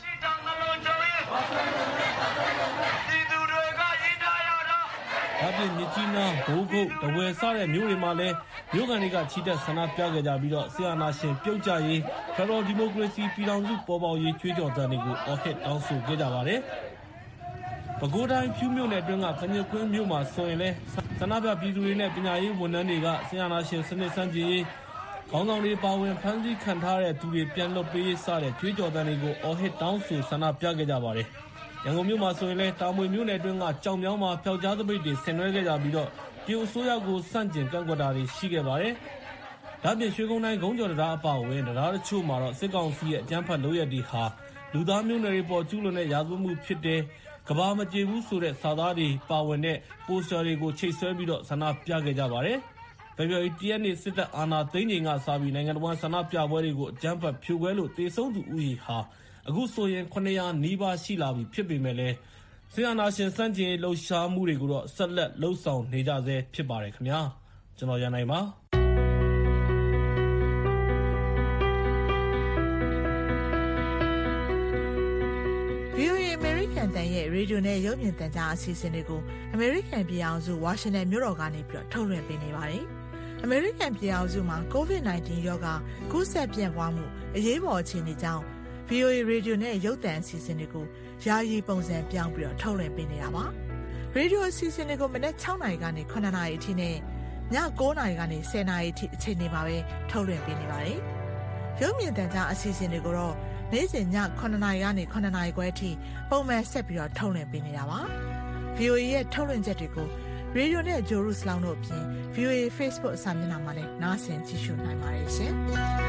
ဒါပြင်မြကြီးနားဘိုးကုတ်တဝယ်စတဲ့မြို့တွေမှာလည်းမြို့ကန်တွေကချီတက်ဆန္ဒပြခဲ့ကြပြီးတော့ဆီယနာရှင်ပြုတ်ကြရေးဖက်ဒရယ်ဒီမိုကရေစီပြည်ထောင်စုပေါ်ပေါက်ရေးကြွေးကြော်သံတွေကိုအော်ဟစ်တောင်းဆိုခဲ့ကြပါတယ်။ပဲခူးတိုင်းဖြူမြို့နယ်အတွင်းကခညကွင်းမြို့မှာဆိုရင်လည်းဆန္ဒပြပြည်သူတွေနဲ့ပညာရေးဝန်ထမ်းတွေကဆီယနာရှင်စနစ်စန့်ကျင်ရေးခေါင်းဆောင်တွေပါဝင်ဖမ်းဆီးခံထားတဲ့သူတွေပြန်လွတ်ပေးရေးစတဲ့ကြွေးကြော်သံတွေကိုအော်ဟစ်တောင်းဆိုဆန္ဒပြခဲ့ကြပါတယ်။ရန်ကုန်မြို့မှာဆိုရင်လည်းတာမွေမြို့နယ်အတွင်းကကြောင်မြောင်းမှာပျောက်ကြားသပိတ်တွေဆင်နွှဲခဲ့ကြပြီးတော့တရုတ်အစိုးရကိုစန့်ကျင်ကန့်ကွက်တာတွေရှိခဲ့ပါတယ်။ဒါ့အပြင်ရွှေကုန်းတိုင်းဂုံးကျော်တရားအပါအဝင်တရားတချို့မှာတော့စစ်ကောင်စီရဲ့အကြမ်းဖက်လုပ်ရပ်တွေဟာလူသားမျိုးနွယ်တွေပေါ်ကျူးလွန်တဲ့ရာဇဝတ်မှုဖြစ်တဲ့ကဘာမကြေဘူးဆိုတဲ့စာသားတွေပါဝင်တဲ့ပိုစတာတွေကိုချိတ်ဆွဲပြီးတော့ဆန္ဒပြခဲ့ကြပါတယ်။ဖေဖော်ဝါရီ 1 ရက်နေ့စစ်တပ်အာဏာသိမ်းချိန်ကစပြီးနိုင်ငံတော်ဆန္ဒပြပွဲတွေကိုအကြမ်းဖက်ဖြိုခွဲလို့တေဆုံးသူဦးရေဟာအခုဆိုရင်900နီးပါးရှိလာပြီဖြစ်ပေမဲ့လည်းစစ်အာဏာရှင်စန့်ကျင်ရေးလှုပ်ရှားမှုတွေကိုတော့ဆက်လက်လှုပ်ဆောင်နေကြဆဲဖြစ်ပါတယ်ခင်ဗျာ။ကျွန်တော်ရန်နိုင်ပါ VOA American တန်ရဲ့ရေဒီယိုနဲ့ရုပ်မြင်သံကြားအစီအစဉ်တွေကို American ပြည်အောင်စု Washington မြို့တော်ကနေပြီးတော့ထုတ်လွှင့်ပေးနေပါတယ်။ American ပြည်အောင်စုမှာ COVID-19 ရောဂါကူးစက်ပြန့်ပွားမှုအရေးပေါ်အခြေအနေကြောင့် VOA ရေဒီယိုနဲ့ရုပ်သံအစီအစဉ်တွေကိုယာယီပုံစံပြောင်းပြီးတော့ထုတ်လွှင့်ပေးနေတာပါ။ရေဒီယိုအစီအစဉ်တွေကိုမနက်6နာရီကနေ9နာရီအထိနဲ့ည9နာရီကနေ10နာရီအထိအချိန်တွေမှာပဲထုတ်လွှင့်ပေးနေပါတယ်။ရုပ်မြင်သံကြားအစီအစဉ်တွေကိုတော့နေ့စဉ်ည9နာရီကနေ9နာရီခွဲအထိပုံမှန်ဆက်ပြီးတော့ထုတ်လွှင့်ပေးနေတာပါ။ VOA ရဲ့ထုတ်လွှင့်ချက်တွေကိုရေဒီယိုနဲ့ဂျိုရုစလောင်းတို့အပြင် VOA Facebook အစာမျက်နှာမှာလည်းနားဆင်ကြည့်ရှုနိုင်ပါတယ်ရှင်။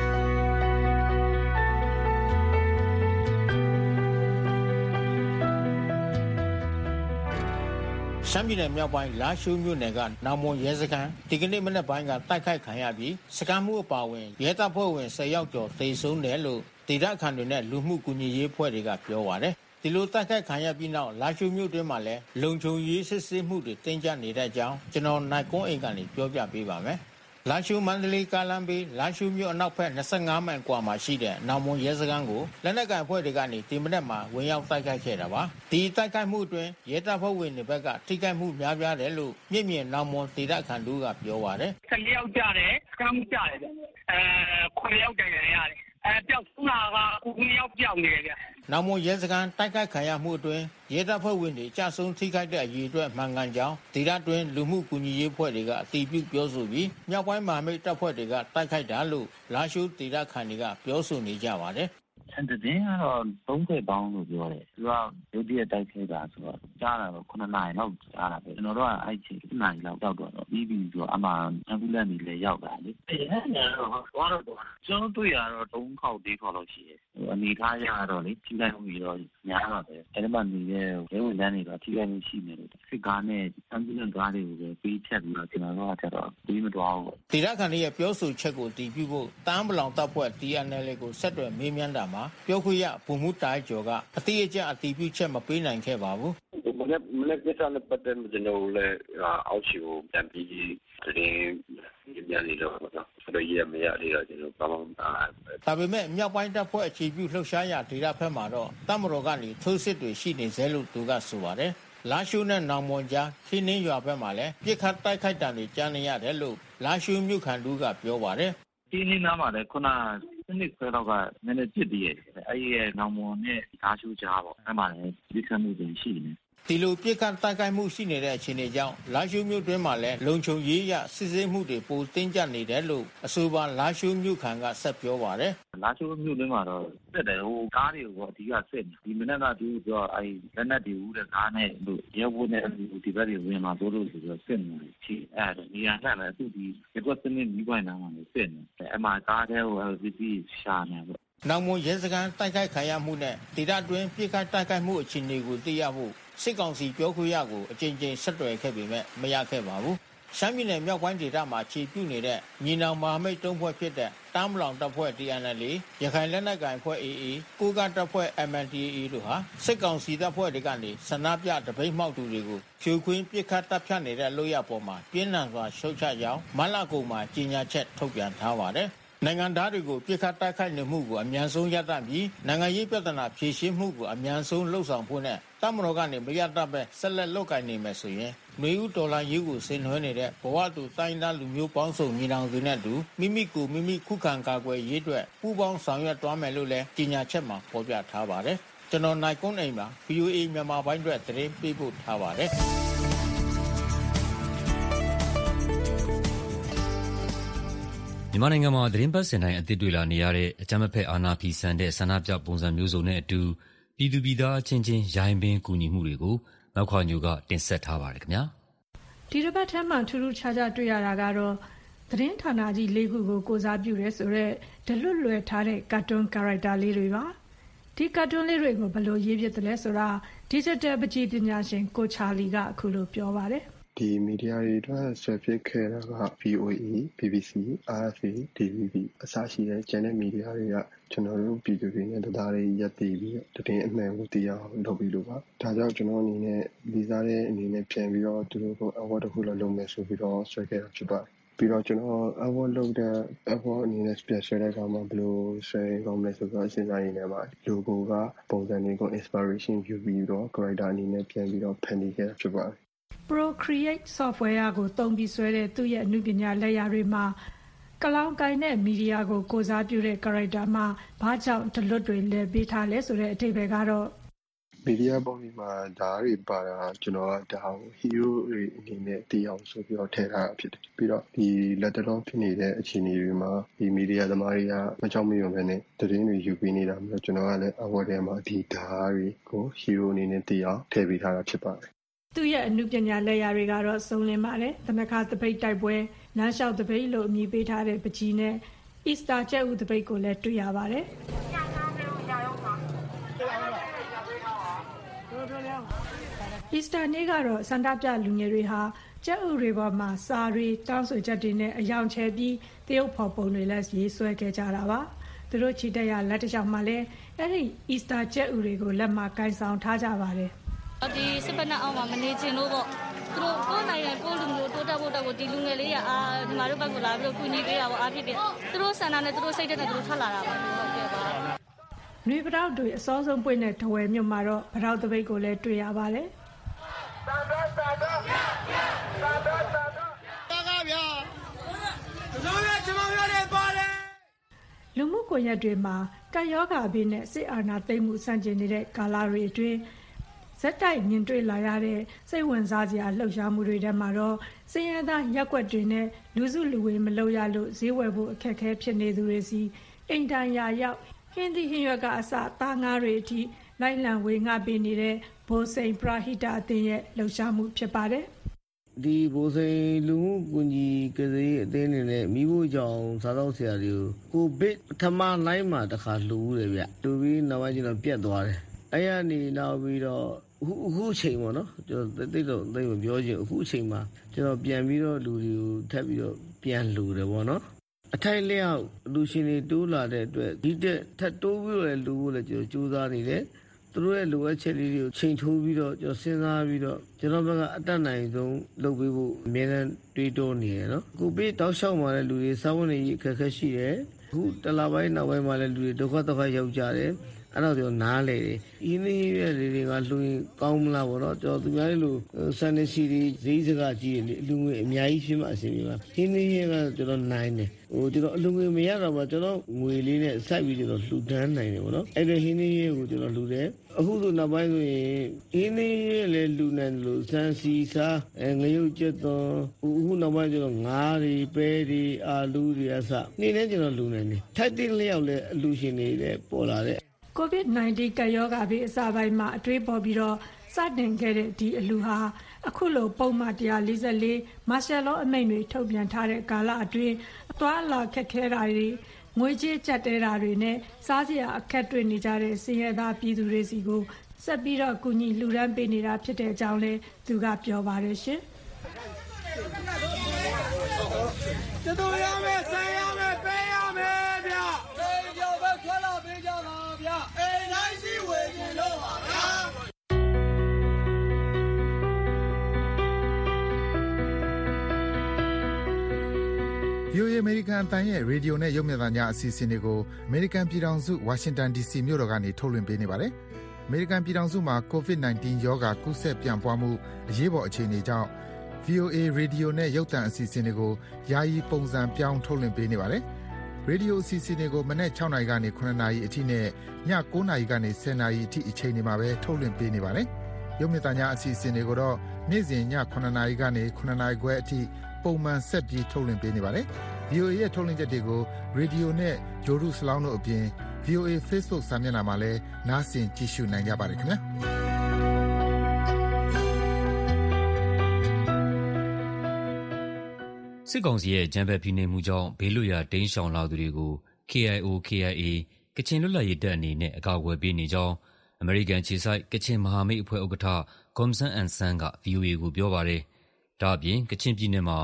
ရှမ်းပြည်နယ်မြောက်ပိုင်းလာရှိုးမြို့နယ်ကနောင်မွန်ရဲစခန်းဒီကနေ့မနက်ပိုင်းကတိုက်ခိုက်ခံရပြီးစခန်းမှုအပါအဝင်ရဲတပ်ဖွဲ့ဝင်10ယောက်ကျော်သေဆုံးတယ်လို့ဒေသခံတွေနဲ့လူမှုကူညီရေးအဖွဲ့တွေကပြောပါတယ်။ဒီလိုတိုက်ခိုက်ခံရပြီးနောက်လာရှိုးမြို့တွင်းမှာလည်းလုံခြုံရေးစစ်ဆေးမှုတွေတင်းကျပ်နေတဲ့အကြောင်းကျွန်တော်နိုင်ကွန်းအိမ်ကနေပြောပြပေးပါမယ်။လာရှိုးမန္တလေးကားလမ်းဘေးလာရှိုးမြို့အနောက်ဘက်25မိုင်ကွာမှာရှိတဲ့နောင်မွန်ရဲစခန်းကိုလက်နက်ကိုင်အဖွဲ့တွေကနေဒီမနက်မှာဝင်ရောက်တိုက်ခိုက်ခဲ့တာပါ။ဒီတိုက်ခိုက်မှုအတွင်းရဲတပ်ဖွဲ့ဝင်တွေဘက်ကထိခိုက်မှုများပြားတယ်လို့မြင့်မြင့်နောင်မွန်ဒေသခံတို့ကပြောပါတယ်။14ယောက်ကြတယ်စခန်းမှုကြတယ်ဗျ။9ယောက်တန်ရတယ်။ပျောက်ဆုံးတာက9ယောက်ပျောက်နေတယ်ဗျ။နောင်မွန်ရဲစခန်းတိုက်ခိုက်ခံရမှုအတွင်းရဲတပ်ဖွဲ့ဝင်တွေကြဆုံထိခိုက်တဲ့အရေးအတွက်မှန်ကန်ကြောင်းဒေသတွင်းလူမှုကူညီရေးအဖွဲ့တွေကအတည်ပြုပြောဆိုပြီးမြောက်ပိုင်းမဟာမိတ်တပ်ဖွဲ့တွေကတိုက်ခိုက်တာလို့လာရှိုးဒေသခံတွေကပြောဆိုနေကြပါတယ်။သတင်းကတော့30ပေါင်းလို့ပြောတယ်။သူကရုတ်တရက်တိုက်ခိုက်တာဆိုတော့ကြားတာတော့9နာရီလောက်ကြားတာပဲ။ကျွန်တော်တို့ကအဲ့ချိန်9နာရီလောက်တောက်တော့ပြီးပြီဆိုတော့အမှအမ်ဘူလန့်တွေလည်းရောက်တာလေ။အဲ့ဒါတော့ကျွန်တော်တွေ့ရတော့3ခေါက်4ခေါက်လောက်ရှိတယ်။အနေထားရတော့လေထိခိုက်မှုတွေတော့များတော့တယ်။အဲ့ဒီမှာနေတဲ့ရဲဝန်ထမ်းတွေတော့ထိခိုက်မှုရှိနေတယ်။စစ်ကားနဲ့အမ်ဘူလန့်ကားတွေကိုပဲပေးချက်ပြီးတော့ကျွန်တော်တို့ကတော့ပြီးမတော်ဘူး။ဒေသခံတွေရဲ့ပြောဆိုချက်ကိုတည်ပြုဖို့တန်းပလောင်တပ်ဖွဲ့ TNL ကိုဆက်သွယ်မေးမြန်းတာမှာပြောခွင့်ရဗိုလ်မှူးတားကျော်ကအတိအကျအတည်ပြုချက်မပေးနိုင်ခဲ့ပါဘူး။မနေ့ကစားတဲ့ပတ်သက်မှုကျွန်တော်လည်းအောက်ရှိကိုပြန်ပြီးတင်းပြန်နေတော့ဆိုတော့ရမရသေးတော့ကျွန်တော်ကောင်းဒါပေမဲ့မြောက်ပိုင်းတပ်ဖွဲ့အခြေပြုလှုပ်ရှားရဒေသဘက်မှာတော့တပ်မတော်ကနေထိုးစစ်တွေရှိနေသေးလို့သူကဆိုပါတယ်။လာရှိုးနဲ့နောင်မွန်ကြားခင်းနှင်းရွာဘက်မှာလည်းပြစ်ခတ်တိုက်ခိုက်တာတွေကြားနေရတယ်လို့လာရှိုးမြို့ခံတို့ကပြောပါတယ်။ဒီနေ့နားမှာလည်းခုနစနစ်ဆွဲတော့ကနည်းနည်းပြစ်တည်ရဲ့အဲ့ဒီနောင်မွန်နဲ့ဓာရှိုးကြားပေါ့အဲ့မှာလည်းပြစ်ခတ်မှုတွေရှိနေဒီလိုပြစ်ခတ်တိုက်ခိုက်မှုရှိနေတဲ့အခြေအနေကြောင့်လာရှိုးမြို့တွင်းမှာလည်းလုံခြုံရေးရစစ်ဆေးမှုတွေပိုတင်းကျပ်နေတယ်လို့အဆိုပါလာရှိုးမြို့ခံကဆက်ပြောပါတယ်လာရှိုးမြို့တွင်းမှာတော့စစ်တယ်ဟိုကားတွေကိုအဓိကစစ်နေဒီမနေ့ကသူပြောအဲ့လက်နက်တွေဦးတဲ့ကားနဲ့တို့ရဲဘုတ်နဲ့ဒီဘက်တွေဝင်มาတို့လို့ဆိုတော့စစ်နေချီအဲ့ဒါနေရာလှမ်းတယ်အခုဒီကွက်စနစ်မိပိုင်နာမှာစစ်နေအဲ့မှာကားတဲ့ဟိုစစ်ရှာနေပေါ့နောင်မွန်ရဲစခန်းတိုက်ခိုက်ခံရမှုနဲ့ဒေသတွင်းပြစ်ခတ်တိုက်ခိုက်မှုအခြေအနေကိုသိရဖို့စစ်ကောင်စီပြောခွင့်ရကိုအကြိမ်ကြိမ်ဆက်သွယ်ခဲ့ပေမဲ့မရခဲ့ပါဘူး။ရှမ်းပြည်နယ်မြောက်ပိုင်းဒေသမှာခြေပြုနေတဲ့ညီနောင်မဟာမိတ်တုံးဖွဲ့ဖြစ်တဲ့တမ်းမလောင်တပ်ဖွဲ့ TNL ရခိုင်လက်နက်ကိုင်အဖွဲ့ AA ကိုကတပ်ဖွဲ့ MNDAA တို့ဟာစစ်ကောင်စီတပ်ဖွဲ့တွေကနေဆန္ဒပြတပိတ်မှောက်သူတွေကိုဖြိုခွင်းပစ်ခတ်တပ်ဖြတ်နေတဲ့လုပ်ရပေါ်မှာပြင်းထန်စွာရှုတ်ချကြောင်းမလကုံမှာကြေညာချက်ထုတ်ပြန်ထားပါတယ်။နိုင်ငံသားတွေကိုပြစ်ခတ်တိုက်ခိုက်နေမှုကိုအမြန်ဆုံးရပ်တန့်ပြီးနိုင်ငံရေးပြဿနာဖြေရှင်းမှုကိုအမြန်ဆုံးလှုပ်ဆောင်ဖို့နဲ့တပ်မတော်ကနေမရတတ်ပဲဆက်လက်လုပ်ကိုင်နေမယ်ဆိုရင်မျိုးဦးဒေါ်လာရေးကိုဆင်နွှဲနေတဲ့ဘဝတူတိုင်းသားလူမျိုးပေါင်းစုံညီနောင်တွေနဲ့တူမိမိကိုမိမိခုခံကာကွယ်ရေးအတွက်ပူးပေါင်းဆောင်ရွက်သွားမယ်လို့လည်းကြေညာချက်မှာဖော်ပြထားပါတယ်။ကျွန်တော်နိုင်ကွန်းအိမ်မှာ VOA မြန်မာပိုင်းအတွက်သတင်းပေးပို့ထားပါတယ်။မြန်မာနိုင်ငံမှာသတင်းပတ်စင်တိုင်းအသစ်တွေ့လာနေရတဲ့အကြမ်းဖက်အာဏာဖီဆန်တဲ့ဆန္ဒပြပုံစံမျိုးစုံနဲ့အတူပြည်သူပြည်သားအချင်းချင်းရိုင်းပင်းကူညီမှုတွေကိုနောက်ခွာညိုကတင်ဆက်ထားပါတယ်ခင်ဗျာဒီတစ်ပတ်ထဲမှာထူးထူးခြားခြားတွေ့ရတာကတော့သတင်းဌာနကြီး၄ခုကိုကိုစားပြုရဲဆိုတော့ဒလွတ်လွယ်ထားတဲ့ကာတွန်းကာရိုက်တာလေးတွေပါဒီကာတွန်းလေးတွေကိုဘယ်လိုရေးဖြစ်တယ်လဲဆိုတာ digital ပကြီးပညာရှင်ကိုချာလီကအခုလိုပြောပါတယ်ဒီမီဒီယာတွေအတွက်ဆွဲဖြစ်ခဲ့တာက VOA, BBC, RFA, DVB အစရှိတဲ့ကျန်တဲ့မီဒီယာတွေကကျွန်တော်တို့ပြည်သူတွေနဲ့တရားတွေရပ်တည်ပြီးသတင်းအမှန်ကိုသိရအောင်လုပ်ပြီးလို့ပါဒါကြောင့်ကျွန်တော်အနေနဲ့လေးစားတဲ့အနေနဲ့ပြန်ပြီးတော့သူတို့ကို award တစ်ခုလောက်လုပ်မယ်ဆိုပြီးတော့ဆွဲခဲ့တာဖြစ်ပါတယ်ပြီးတော့ကျွန်တော် award လုပ်တဲ့ award အနေနဲ့ပြန်ဆွဲတဲ့အခါမှာဘယ်လိုဆွဲကောင်းလဲဆိုတော့စဉ်းစားရင်းနဲ့ပါ logo ကပုံစံလေးကို inspiration ယူပြီးတော့ character အနေနဲ့ပြန်ပြီးတော့ဖန်တီးခဲ့တာဖြစ်ပါတယ် Procreate software ကိုသုံးပြီးဆွဲတဲ့သူ့ရဲ့အမှုပညာလက်ရာတွေမှာကလောင်ကိုင်းတဲ့မီဒီယာကိုကိုစားပြုတဲ့ character မှာဘာကြောင့်ဒလွတ်တွေလဲပေးထားလဲဆိုတဲ့အဓိပ္ပာယ်ကတော့မီဒီယာပေါ်မှာဒါတွေပါတာကျွန်တော်ကဒါကို hero တွေအနေနဲ့သိအောင်ဆိုပြီးတော့ထည့်ထားတာဖြစ်တယ်ပြီးတော့ဒီလက်တလုံးဖြစ်နေတဲ့အခြေအနေတွေမှာဒီမီဒီယာသမားတွေကမကြောက်မရွံ့ပဲနဲ့သတင်းတွေယူပေးနေတာမျိုးကျွန်တော်ကလည်း award ထဲမှာဒီဓာတ်တွေကို hero အနေနဲ့သိအောင်ထည့်ပေးထားတာဖြစ်ပါတယ်သူ့ရဲ့အမှုပညာလက်ရာတွေကတော့စုံလင်ပါတယ်။သမခသပိတ်တိုက်ပွဲလမ်းလျှောက်သပိတ်လို့အမည်ပေးထားတဲ့ပကြီးနဲ့ Easter ကျက်ဥသပိတ်ကိုလည်းတွေ့ရပါတယ်။ Easter နေ့ကတော့စန္ဒပြလူငယ်တွေဟာကျက်ဥတွေပေါ်မှာစာတွေတောင်းဆိုချက်တွေနဲ့အယောင်ချဲပြီးတရုတ်ဖော်ပုံတွေလည်းရေးဆွဲခဲ့ကြတာပါ။သူတို့ချီတက်ရလက်တစ်ချောင်းမှာလည်းအဲ့ဒီ Easter ကျက်ဥတွေကိုလက်မှာကိုင်ဆောင်ထားကြပါတယ်။ဒီစစ်ပနအောင်မှာမနေချင်လို့ပေါ့သူတို့ကိုယ်နိုင်တဲ့ကိုလူမျိုးတိုးတက်ဖို့တော့ဒီလူငယ်လေးကဒီမှာတို့ဘက်ကလာပြီးတော့ကူညီပေးတာပေါ့အားဖြစ်ဖြစ်သူတို့ဆန္ဒနဲ့သူတို့စိတ်နဲ့သူတို့ထွက်လာတာပါဟုတ်ကဲ့ပါနွေပတောက်တွေအစောဆုံးပွင့်တဲ့တဝယ်မြို့မှာတော့ပတောက်တပိတ်ကိုလည်းတွေ့ရပါတယ်လူမှုကွန်ရက်တွေမှာကပ်ရောဂါဘေးနဲ့စစ်အာဏာသိမ်းမှုဆန့်ကျင်နေတဲ့ကာလတွေအတွင်းဇက်တိုက်မြင်တွေ့လာရတဲ့စိတ်ဝင်စားစရာလှုပ်ရှားမှုတွေထဲမှာတော့စင်ရသားရက်ွက်တွေနဲ့လူစုလူဝေးမလုပ်ရလို့ဈေးဝယ်ဖို့အခက်အခဲဖြစ်နေသူတွေစီအိမ်တိုင်ရာရောက်ဟင်းသီးဟင်းရွက်ကအစသားငါးတွေအထိလိုက်လံဝေငှပေးနေတဲ့ဘိုးစိန်ပရာဟိတအသင်းရဲ့လှုပ်ရှားမှုဖြစ်ပါတယ်ဒီဘိုးစိန်လူမှုကူညီကလေးအသင်းနဲ့မိဖို့ကြောင့်စားတော့ဆရာတွေကိုဗစ်ပထမလိုင်းမှာတခါလှူတယ်ဗျလှူပြီးနောက်ပိုင်းကျတော့ပြတ်သွားတယ်အဲ့ရနေနောက်ပြီးတော့အခုအချိန်ပေါ့နော်ကျွန်တော်သိတော့သိမပြောချင်အခုအချိန်မှာကျွန်တော်ပြန်ပြီးတော့လူတွေကိုထပ်ပြီးတော့ပြန်လှူတယ်ပေါ့နော်အထိုက်လျောက်လူရှင်တွေတိုးလာတဲ့အတွက်ဒီတက်ထပ်တိုးပြီးတော့လူဖို့လည်းကျွန်တော်ကြိုးစားနေတယ်သူတို့ရဲ့လိုအပ်ချက်လေးတွေကိုချိန်ထိုးပြီးတော့ကျွန်တော်စဉ်းစားပြီးတော့ကျွန်တော်ဘက်ကအတတ်နိုင်ဆုံးလုပ်ပေးဖို့အများနဲ့တွေးတောနေရနော်ကိုပေးတောက်လျှောက်มาတဲ့လူတွေစာဝန်တွေအခက်အခဲရှိတယ်အခုတလပိုင်းနောက်ပိုင်းမှာလည်းလူတွေဒုက္ခရောက်ကြတယ်အဲ့တော့ကျွန်တော်နားလေတယ်အင်းကြီးရဲ့တွေကလှူရင်ကောင်းမလားပေါ့နော်ကျွန်တော်သူများလေးလိုစံနေစီတွေဈေးစကားကြီးလေလူငွေအများကြီးဖြစ်မှအစီအစဉ်ပါအင်းကြီးရဲ့ကကျွန်တော်နိုင်တယ်ကျွန်တော်အလူငွေမရတော့မှကျွန်တော်ငွေလေးနဲ့စိုက်ပြီးကျွန်တော်လှူဒန်းနိုင်တယ်ပေါ့နော်အဲ့ဒီဟင်းကြီးရဲ့ကိုကျွန်တော်လှူတယ်အခုဆိုနောက်ပိုင်းဆိုရင်အင်းကြီးရဲ့လည်းလှူနိုင်တယ်လို့စံစီစားငရုတ်ကျက်သွန်အခုနောက်ပိုင်းကျွန်တော်ငါးတွေပဲတွေအာလူတွေအစနေ့နဲ့ကျွန်တော်လှူနိုင်တယ်ထိုက်တဲ့လျောက်လည်းအလူရှင်တွေလည်းပေါ်လာတဲ့ COVID-19 ကပ်ရောဂါဘေးအစပိုင်းမှာအတွေးပေါ်ပြီးတော့စတင်ခဲ့တဲ့ဒီအလူဟာအခုလိုပုံမှန်144မာရှယ်လောအမိန့်တွေထုတ်ပြန်ထားတဲ့ကာလအတွင်းအသွားအလာခက်ခဲတာတွေငွေကြေးကျပ်တဲတာတွေနဲ့စားစရာအခက်တွေ့နေကြတဲ့ဆင်းရဲသားပြည်သူတွေစီကိုဆက်ပြီးတော့ကူညီလှူဒန်းပေးနေတာဖြစ်တဲ့အကြောင်းလည်းသူကပြောပါတယ်ရှင်ကျတော့ရမယ်ဆိုင်ရမယ်ပေးရမယ်ဗျေးကြောက်ပဲခွဲလာပေးကြပါဗျအိမ်တိုင်းစီဝေရင်တော့ပါဗျာ VOA American အသံရဲ့ရေဒီယိုနဲ့ရုပ်မြင်သံကြားအစီအစဉ်တွေကို American ပြည်ထောင်စု Washington DC မြို့တော်ကနေထုတ်လွှင့်ပေးနေပါတယ်။ American ပြည်ထောင်စုမှာ COVID-19 ရောဂါကူးစက်ပြန့်ပွားမှုအရေးပေါ်အခြေအနေကြောင့် VOA ရေဒီယိုနဲ့ရုပ်သံအစီအစဉ်တွေကိုယာယီပုံစံပြောင်းထုတ်လွှင့်ပေးနေပါတယ်။ ရေဒီယိုအစီအစဉ်တွေကိုမနက်6နာရီကနေ9နာရီအထိနဲ့ည9နာရီကနေ10နာရီအထိအချိန်တွေမှာပဲထုတ်လွှင့်ပေးနေပါတယ်။ရုပ်မြင်သံကြားအစီအစဉ်တွေကိုတော့နေ့စဉ်ည9နာရီကနေ9နာရီခွဲအထိပုံမှန်ဆက်ပြီးထုတ်လွှင့်ပေးနေပါတယ်။ VOA ရဲ့ထုတ်လွှင့်ချက်တွေကိုရေဒီယိုနဲ့ဂျိုရုစလောင်းတို့အပြင် VOA Facebook စာမျက်နှာမှာလည်းနားဆင်ကြည့်ရှုနိုင်ကြပါတယ်ခင်ဗျာစစ်ကောင်စီရဲ့ကြမ်းဖက်ဖိနှိပ်မှုကြောင့်ဘေးလွတ်ရာတိမ်းရှောင်လာသူတွေကို KIO/KIA ကချင်လွတ်လပ်ရေးတပ်အနေနဲ့အကာအကွယ်ပေးနေကြောင်းအမေရိကန်အခြေစိုက်ကချင်မဟာမိတ်အဖွဲ့ဥက္ကဋ္ဌ Gumsan Ansang က VOA ကိုပြောပါတယ်။ဒါ့အပြင်ကချင်ပြည်နယ်မှာ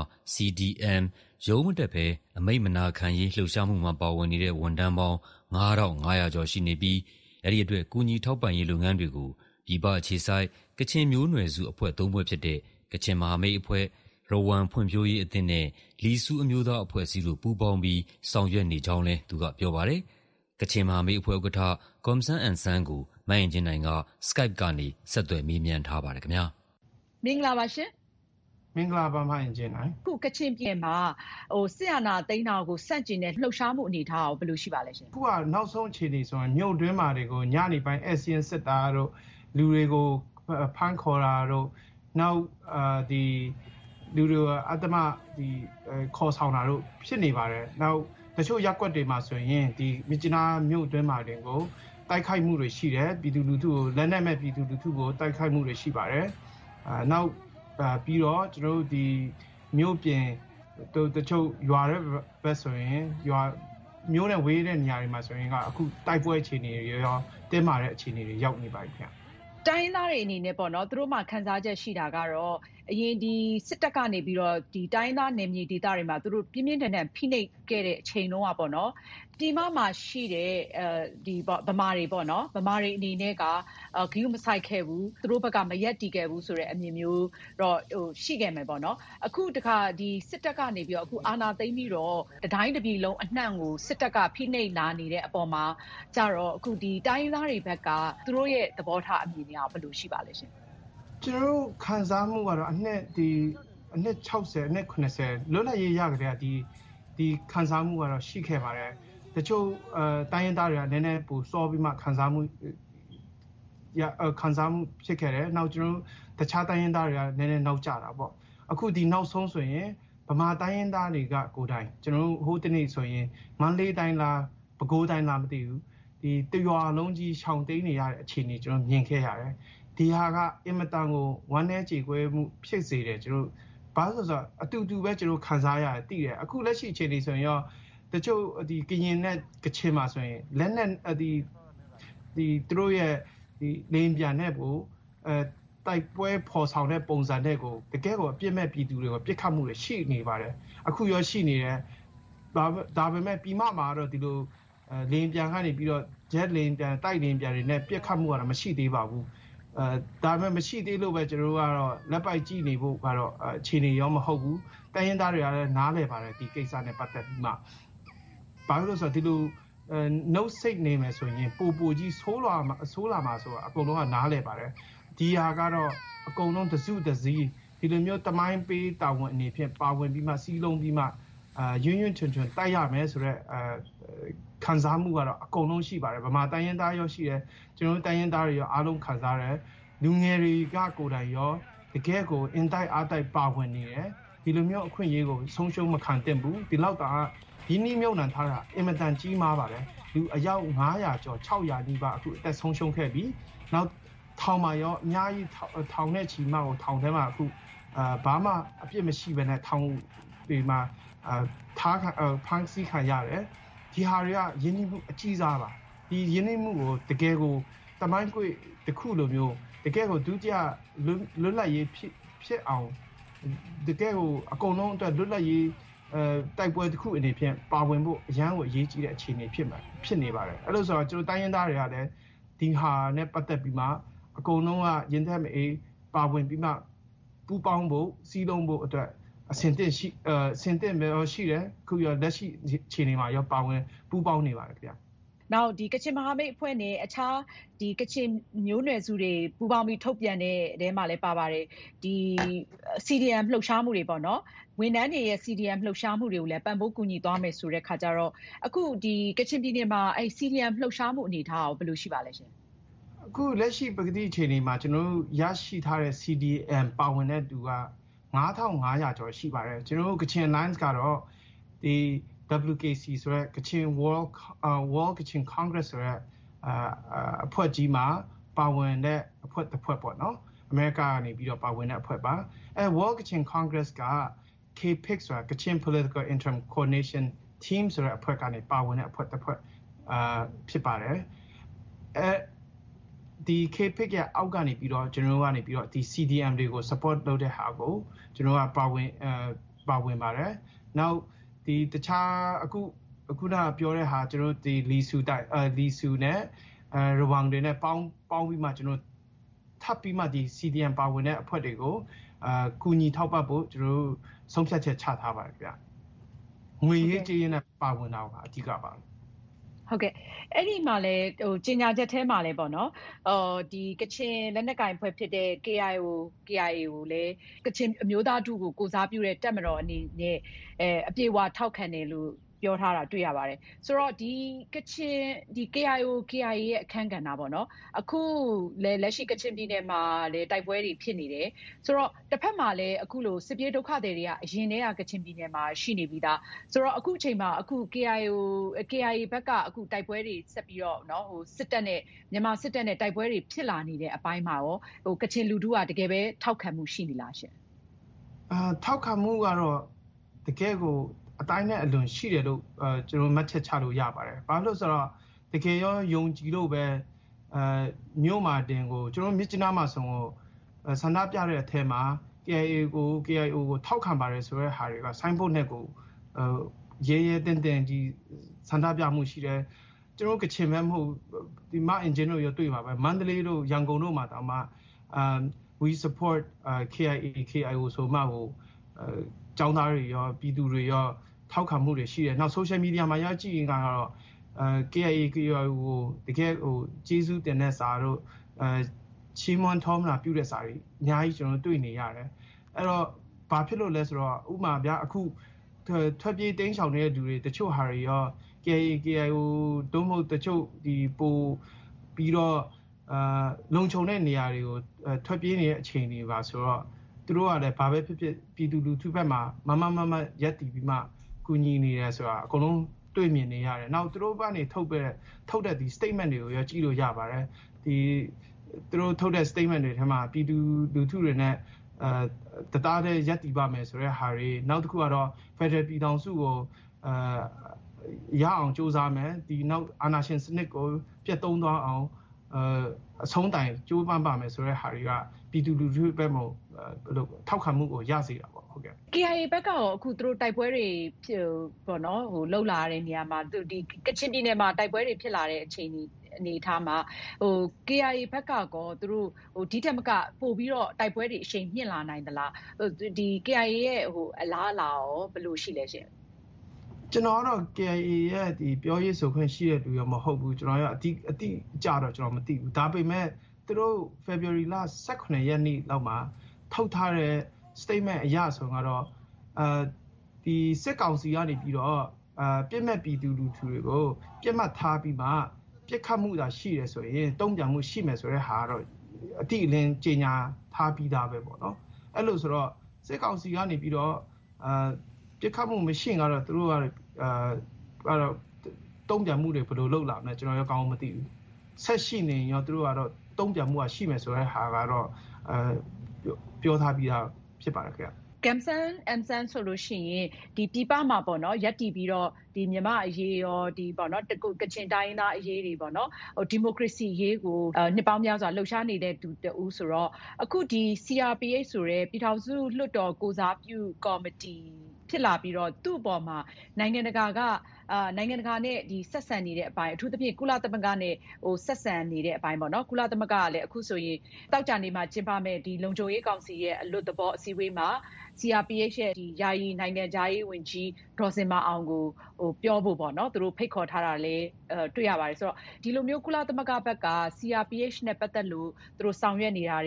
CDM ရုံးမတက်ဘဲအမိန့်မနာခံရေးလှုပ်ရှားမှုမှာပါဝင်နေတဲ့ဝန်ထမ်းပေါင်း 5,500 ကျော်ရှိနေပြီးအဲဒီအတွက်ကူညီထောက်ပံ့ရေးလုပ်ငန်းတွေကိုပြည်ပအခြေစိုက်ကချင်မျိုးနွယ်စုအဖွဲ့ 3 ဖွဲ့ဖြစ်တဲ့ကချင်မဟာမိတ်အဖွဲ့ရဝမ်ဖွံ့ဖြိုးရေးအသင်းနဲ့လီဆူအမျိုးသားအဖွဲ့အစည်းတို့ပူးပေါင်းပြီးဆောင်ရွက်နေကြောင်းလည်းသူကပြောပါတယ်။ကချင်မဟာမိတ်အဖွဲ့ဥက္ကဋ္ဌ Gumsan Ansang ကိုမအင်ကြင်းနိုင်က Skype ကနေဆက်သွယ်မေးမြန်းထားပါတယ်ခင်ဗျာ။မင်္ဂလာပါရှင်။မင်္ဂလာပါမအင်ကြင်းနိုင်။ခုကချင်ပြည်မှာစစ်အာဏာသိမ်းတာကိုစန့်ကျင်တဲ့လှုပ်ရှားမှုအနေထားကိုဘယ်လိုရှိပါလဲရှင်။ခုကနောက်ဆုံးအခြေအနေဆိုရင်မြို့တွင်းမှာတွေကိုညနေပိုင်း ASEAN စစ်သားတို့လူတွေကိုဖမ်းခေါ်တာတို့နောက်ဒီလူတွေအတ္တမဒီခေါ်ဆောင်တာတို့ဖြစ်နေပါတယ်။နောက်တချို့ရပ်ကွက်တွေမှာဆိုရင်ဒီမြစ်နာမြို့တွင်းမှာတွေကိုတိုက်ခိုက်မှုတွေရှိတယ်ပြည်သူလူထုကိုလက်နက်မဲ့ပြည်သူလူထုကိုတိုက်ခိုက်မှုတွေရှိပါတယ်။နောက်ပြီးတော့ကျွန်တော်တို့ဒီမြို့ပြင်တချို့ရွာတဲ့ဘက်ဆိုရင်ရွာမြို့နဲ့ဝေးတဲ့နေရာတွေမှာဆိုရင်ကအခုတိုက်ပွဲအခြေအနေတွေရောတင်းမာတဲ့အခြေအနေတွေရောက်နေပါပြီခင်ဗျ။တိုင်းသားတွေအနေနဲ့ပေါ့နော်သူတို့မှခန်းစားချက်ရှိတာကတော့အရင်ဒီစစ်တပ်ကနေပြီးတော့ဒီတိုင်းသားနယ်မြေဒေသတွေမှာသူတို့ပြင်းပြင်းထန်ထန်ဖိနှိပ်ခဲ့တဲ့အချိန်တုန်းကပေါ့နော်ဒီမှာရှိတဲ့ဒီဗမာတွေပေါ့နော်ဗမာတွေအနေနဲ့ကဂရုမစိုက်ခဲ့ဘူးသူတို့ဘက်ကမရက်တီခဲ့ဘူးဆိုတဲ့အမြင်မျိုးတော့ရှိခဲ့မယ်ပေါ့နော်အခုတခါဒီစစ်တပ်ကနေပြီးတော့အခုအာဏာသိမ်းပြီးတော့တိုင်းတစ်ပြည်လုံးအနှံ့ကိုစစ်တပ်ကဖိနှိပ်လာနေတဲ့အပေါ်မှာကြတော့အခုဒီတိုင်းသားတွေဘက်ကသူတို့ရဲ့သဘောထားအမြင်တွေကဘယ်လိုရှိပါလဲရှင်ကျွန်တော်တို့ခံစားမှုကတော့အနှစ်60အနှစ်80လွတ်လပ်ရေးရကြတဲ့ဒီခံစားမှုကတော့ရှိခဲ့ပါတယ်တချို့တိုင်းရင်းသားတွေကနည်းနည်းပိုစောပြီးမှခံစားမှုဖြစ်ခဲ့တယ်နောက်ကျွန်တော်တခြားတိုင်းရင်းသားတွေကနည်းနည်းနောက်ကျတာပေါ့အခုဒီနောက်ဆုံးဆိုရင်ဗမာတိုင်းရင်းသားတွေကကိုယ်တိုင်ကျွန်တော်တို့ဟိုတနေ့ဆိုရင်မန္တလေးတိုင်းလားပဲခူးတိုင်းလားမသိဘူးဒီတရွာလုံးကြီးရှောင်တိန်နေရတဲ့အခြေအနေကျွန်တော်မြင်ခဲ့ရတယ်ဒီဟာကအင်မတန်ကိုဝမ်းနည်းကြေကွဲမှုဖြစ်စေတယ်ကျွန်တော်ဘာလို့ဆိုအတူတူပဲကျွန်တော်ခံစားရတယ်သိတယ်အခုလက်ရှိအခြေအနေဆိုရင်ရောတချို့ဒီကရင်နဲ့ကချင်မှာဆိုရင်လက်နဲ့ဒီသူတို့ရဲ့ဒီလင်းပြန်တဲ့ကိုတိုက်ပွဲဖော်ဆောင်တဲ့ပုံစံတဲ့ကိုတကယ်ကိုအပြစ်မဲ့ပြည်သူတွေကိုပြစ်ခတ်မှုတွေရှိနေပါတယ်အခုရောရှိနေတယ်ဒါပေမဲ့ပြည်မမှာတော့ဒီလိုလင်းပြန်ကနေပြီးတော့ဂျက်လင်းပြန်တိုက်လင်းပြန်တွေနဲ့ပြစ်ခတ်မှုကတော့မရှိသေးပါဘူးဒါမှမရှိသေးလို့ပဲကျွန်တော်တို့ကတော့လက်ပိုက်ကြည့်နေဖို့ကတော့အခြေအနေရောမဟုတ်ဘူးတိုင်းရင်းသားတွေကလည်းနားလည်ပါတယ်ဒီကိစ္စနဲ့ပတ်သက်ပြီးမှဘာလို့လဲဆိုတော့ဒီလိုနှုတ်စိတ်နေမယ်ဆိုရင်ပူကြီးဆိုးလာမှာဆိုတော့အကုန်လုံးကနားလည်ပါတယ်ဒီဟာကတော့အကုန်လုံးတစုတစည်းဒီလိုမျိုးတမိုင်းပေးတာဝန်အနေဖြင့်ပါဝင်ပြီးမှစီးလုံးပြီးမှရွံ့ချွန်တိုက်ရမယ်ဆိုတော့ခံစားမှုကတော့အကုန်လုံးရှိပါတယ်ဗမာတိုင်းရင်းသားရောရှိတယ်ကျွန်တော်တို့တိုင်းရင်းသားတွေရောအားလုံးခံစားတယ်လူငယ်တွေကကိုယ်တိုင်ရောတကယ်ကိုအင်တိုက်အားတိုက်ပါဝင်နေတယ်ဒီလိုမျိုးအခွင့်အရေးကိုဆုံးရှုံးမခံသင့်ဘူးဒီလောက်ကဒီနည်းမြုပ်နှံထားတာအင်မတန်ကြီးမားပါတယ်လူအယောက်900ကျော်600နီးပါးအခုအသက်ဆုံးရှုံးခဲ့ပြီနောက်ထောင်မှာရောအများကြီးထောင်နဲ့ချီမှကိုထောင်ထဲမှာအခုဘာမှအပြစ်မရှိဘဲနဲ့ထောင်တွေမှာဖမ်းဆီးခံရတယ်ဒီဟာတွေကယဉ်ကျေးမှုအကြီးစားပါဒီယဉ်ကျေးမှုကိုတကယ်ကိုတမိုင်းကွေတစ်ခုလိုမျိုးတကယ်ကိုဒုတိယလွတ်လပ်ရေးဖြစ်အောင်တကယ်ကိုအကုန်လုံးအတွက်လွတ်လပ်ရေးတိုက်ပွဲတစ်ခုအနေဖြင့်ပါဝင်ဖို့အရန်ကိုအရေးကြီးတဲ့အခြေအနေဖြစ်နေပါတယ်အဲ့လိုဆိုတော့ကျွန်တော်တိုင်းရင်းသားတွေကလည်းဒီဟာနဲ့ပတ်သက်ပြီးမှအကုန်လုံးကရင်းသက်မအေးပါဝင်ပြီးမှပူးပေါင်းဖို့စီးလုံးဖို့အတွက်အဆင်သင့်ပဲရှိတယ်ခုရလက်ရှိအခြေအနေမှာရောပါဝင်ပူးပေါင်းနေပါတယ်ခင်ဗျာနောက်ဒီကချင်မဟာမိတ်အဖွဲ့နဲ့အခြားဒီကချင်မျိုးနွယ်စုတွေပူးပေါင်းပြီးထုတ်ပြန်တဲ့အဲမှာလည်းပါပါတယ်ဒီ CDM လှုပ်ရှားမှုတွေပေါ့နော်ဝန်ထမ်းတွေရဲ့ CDM လှုပ်ရှားမှုတွေကိုလည်းပံ့ပိုးကူညီသွားမယ်ဆိုတဲ့ခါကျတော့အခုဒီကချင်ပြည်နယ်မှာအဲ CDM လှုပ်ရှားမှုအနေထားကိုဘယ်လိုရှိပါလဲရှင်အခုလက်ရှိပကတိအခြေအနေမှာကျွန်တော်တို့ရရှိထားတဲ့ CDM ပါဝင်တဲ့သူက9500ကျော်ရှိပါတယ်ကျွန်တော်တို့ကချင် Alliance ကတော့ဒီ WKC ဆိုတဲ့ Kachin World Kachin Congress ဆိုတဲ့အဖွဲ့ကြီးမှာပါဝင်တဲ့အဖွဲ့တစ်ဖွဲ့ပေါ့နော်အမေရိကကနေပြီးတော့ပါဝင်တဲ့အဖွဲ့ပါWorld Kachin Congress က KPIC ဆိုတာ Kachin Political Interim Coordination Team ဆိုတဲ့အဖွဲ့ကနေပါဝင်တဲ့အဖွဲ့တစ်ဖွဲ့ဖြစ်ပါတယ်ဒီ KPIC ရဲ့အောက်ကနေပြီးတော့ကျွန်တော်ကနေပြီးတော့ဒီ CDM တွေကို support လုပ်တဲ့ဟာကိုကျွန်တော်ကပါဝင်ပါတယ်နောက်ဒီတခြားအခုနပြောတဲ့ဟာကျွန်တော်ဒီလီဆူနဲ့ရဝမ်တွေနဲ့ပေါင်းပြီးမှကျွန်တော်ထပ်ပြီးမှဒီ CDM ပါဝင်တဲ့အဖွဲ့တွေကိုကူညီထောက်ပံ့ဖို့ကျွန်တော်ဆုံးဖြတ်ချက်ချထားပါတယ်ဗျငွေရေးကြေးရေးနဲ့ပါဝင်တာပါအဓိကပါဟုတ်ကဲ့အဲ့ဒီမှာလဲကြေညာချက်ထဲမှာလဲပေါ့နော်ဒီကချင်လက်နက်ကင်ဖွဲ့ဖြစ်တဲ့ KIA ကိုလဲကချင်အမျိုးသားထုကိုစားပြုတဲ့တပ်မတော်အနေနဲ့အပြေအဝထောက်ခံတယ်လို့ပြောထားတာတွေ့ရပါတယ်ဆိုတော့ဒီကချင်ဒီ KIA ရဲ့အခန်းကဏ္ဍပေါ့နော်အခုလက်ရှိကချင်ပြည်နယ်မှာလဲတိုက်ပွဲတွေဖြစ်နေတယ်ဆိုတော့တစ်ဖက်မှာလဲအခုလိုစစ်ပြေးဒုက္ခသည်တွေကအရင်တည်းကကချင်ပြည်နယ်မှာရှိနေပြီးသားဆိုတော့အခုအချိန်မှာအခု KIA ဘက်ကအခုတိုက်ပွဲတွေဆက်ပြီးတော့เนาะစစ်တပ်နဲ့မြန်မာစစ်တပ်နဲ့တိုက်ပွဲတွေဖြစ်လာနေတဲ့အပိုင်းမှာရောကချင်လူထုကတကယ်ပဲထောက်ခံမှုရှိနေလားရှင်ထောက်ခံမှုကတော့တကယ်ကိုအတိုင်းနဲ့အလွန်ရှိတယ်လို့ကျွန်တော်မှတ်ချက်ချလို့ရပါတယ်။ဘာလို့ဆိုတော့တကယ်ရောယုံကြည်လို့ပဲမြို့မှာတင်ကိုကျွန်တော်မြစ်ကြီးနားမှာဆိုတော့ဆန္ဒပြတဲ့အထက်မှာ KIO ကိုထောက်ခံပါတယ်ဆိုတဲ့ဟာတွေကဆိုင်းဘုတ်နဲ့ကိုရဲတင်းကြီးဆန္ဒပြမှုရှိတယ်။ကျွန်တော်ကချင်မဲမဟုတ်ဒီမအင်ဂျင်တို့ရတွေ့ပါပဲမန္တလေးတို့ရန်ကုန်တို့မှာတောင်မှwe support KIO ဆိုမှကိုကျောင်းသားတွေရောပြည်သူတွေရောထောက်ခံမှုတွေရှိတယ်။နောက် social media မှာရကြည့်ရင်ကတော့KIA ကိုတကယ်ကျေးဇူးတင်တဲ့စာတို့ချီးမွမ်းထောမနာပြုတဲ့စာတွေအများကြီးကျွန်တော်တွေ့နေရတယ်။အဲ့တော့ဘာဖြစ်လို့လဲဆိုတော့ဥပမာဗျာအခုထွက်ပြေးတင်းရှောင်နေတဲ့လူတွေတချို့ဟာတွေရော KIO တို့မဟုတ်တချို့ဒီပိုပြီးတော့လုံခြုံတဲ့နေရာတွေကိုထွက်ပြေးနေတဲ့အခြေအနေပါဆိုတော့သူတို့ကလည်းဘာပဲဖြစ်ဖြစ်ပြည်သူလူထုဘက်မှာမရက်တည်ပြီးမှကူညီနေတယ်ဆိုတာအကုန်လုံးတွေ့မြင်နေရတယ်။နောက်သူတို့ကနေထုတ်တဲ့ဒီ statement တွေကိုရောကြည့်လို့ရပါတယ်။ဒီသူတို့ထုတ်တဲ့ statement တွေထဲမှာပြည်သူလူထုတွေနဲ့တသားတည်းရက်တည်ပါမယ်ဆိုတဲ့ဟာတွေနောက်တစ်ခုကတော့ Federal ပြည်ထောင်စုကိုရအောင်စူးစမ်းမယ်ဒီနောက်အာဏာရှင်စနစ်ကိုပြတ်သုံးသွားအောင်အဆုံးတိုင်ကြိုးပမ်းပါမယ်ဆိုတဲ့ဟာတွေကပြည်သူလူထုဘက်မှာထောက်ခံမှုကိုရစေတာပေါ့ဟုတ်ကဲ့ KIA ဘက်ကရောအခုသူတို့တိုက်ပွဲတွေပေါ့နော်လှုပ်လာတဲ့နေရာမှာဒီကချင်ပြည်နယ်မှာတိုက်ပွဲတွေဖြစ်လာတဲ့အခြေအနေထားမှာKIA ဘက်ကကောသူတို့ဒီတက်မကပို့ပြီးတော့တိုက်ပွဲတွေအရှိန်မြင့်လာနိုင်သလားဒီ KIA ရဲ့အလားအလာရောဘယ်လိုရှိလဲရှင်ကျွန်တော်ကတော့ KIA ရဲ့ဒီပြောရေးဆိုခွင့်ရှိတဲ့လူရောမဟုတ်ဘူးကျွန်တော်ရအတိအကျတော့ကျွန်တော်မသိဘူးဒါပေမဲ့သူတို့ February လ18ရက်နေ့လောက်မှာထုတ်ထားတဲ့ statement အရဆိုတော့ဒီစစ်ကောင်စီကနေပြီးတော့ပြစ်မဲ့ပြည်သူလူထုတွေကိုပြစ်မှတ်ထားပြီးမှပြစ်ခတ်မှုသာရှိတယ်ဆိုရင်တုံ့ပြန်မှုရှိမယ်ဆိုတဲ့ဟာကတော့အတိအလင်းကြေညာထားပြီးသားပဲပေါ့နော်အဲ့လိုဆိုတော့စစ်ကောင်စီကနေပြီးတော့ပြစ်ခတ်မှုမရှိရင်ကတော့သူတို့ကတော့တုံ့ပြန်မှုတွေဘယ်လိုလုပ်လာမလဲကျွန်တော်ရောကောင်းမသိဘူးဆက်ရှိနေရောသူတို့ကတော့တုံ့ပြန်မှုရှိမယ်ဆိုတဲ့ဟာကတော့ပြောထားပြီးသားဖြစ်ပါတယ်ခင်ဗျ Gamsan ဆိုလို့ရှိရင်ဒီပြပမှာပေါ့နော်ရက်တီပြီးတော့ဒီမြန်မာအရေးရောဒီပေါ့နော်ကချင်တိုင်းသားအရေးတွေပေါ့နော်ဒီမိုကရေစီရေးကိုနှစ်ပေါင်းများစွာလှုပ်ရှားနေတဲ့သူတဦးဆိုတော့အခုဒီ CRPH ဆိုရဲပြည်ထောင်စုလွှတ်တော်ကိုစားပြုကော်မတီဖြစ်လာပြီးတော့သူ့အပေါ်မှာနိုင်ငံတကာနဲ့ဒီဆက်ဆံနေတဲ့အပိုင်းအထူးသဖြင့်ကုလသမဂ္ဂနဲ့ဆက်ဆံနေတဲ့အပိုင်းပေါ့နော်ကုလသမဂ္ဂကလည်းအခုဆိုရင်တောက်ကြနေမှာကျင်းပမဲ့ဒီလုံခြုံရေးကောင်စီရဲ့အလွတ်သဘောအစည်းအဝေးမှာ CRPH ရဲ့ဒီယာယီနိုင်ငံခြားရေးဝန်ကြီးဒေါ်စင်မအောင်ကိုပြောဖို့ပေါ့နော်သူတို့ဖိတ်ခေါ်ထားတာလည်းတွေ့ရပါတယ်ဆိုတော့ဒီလိုမျိုးကုလသမဂ္ဂဘက်က CRPH နဲ့ပတ်သက်လို့သူတို့ဆောင်ရွက်နေတာတွေ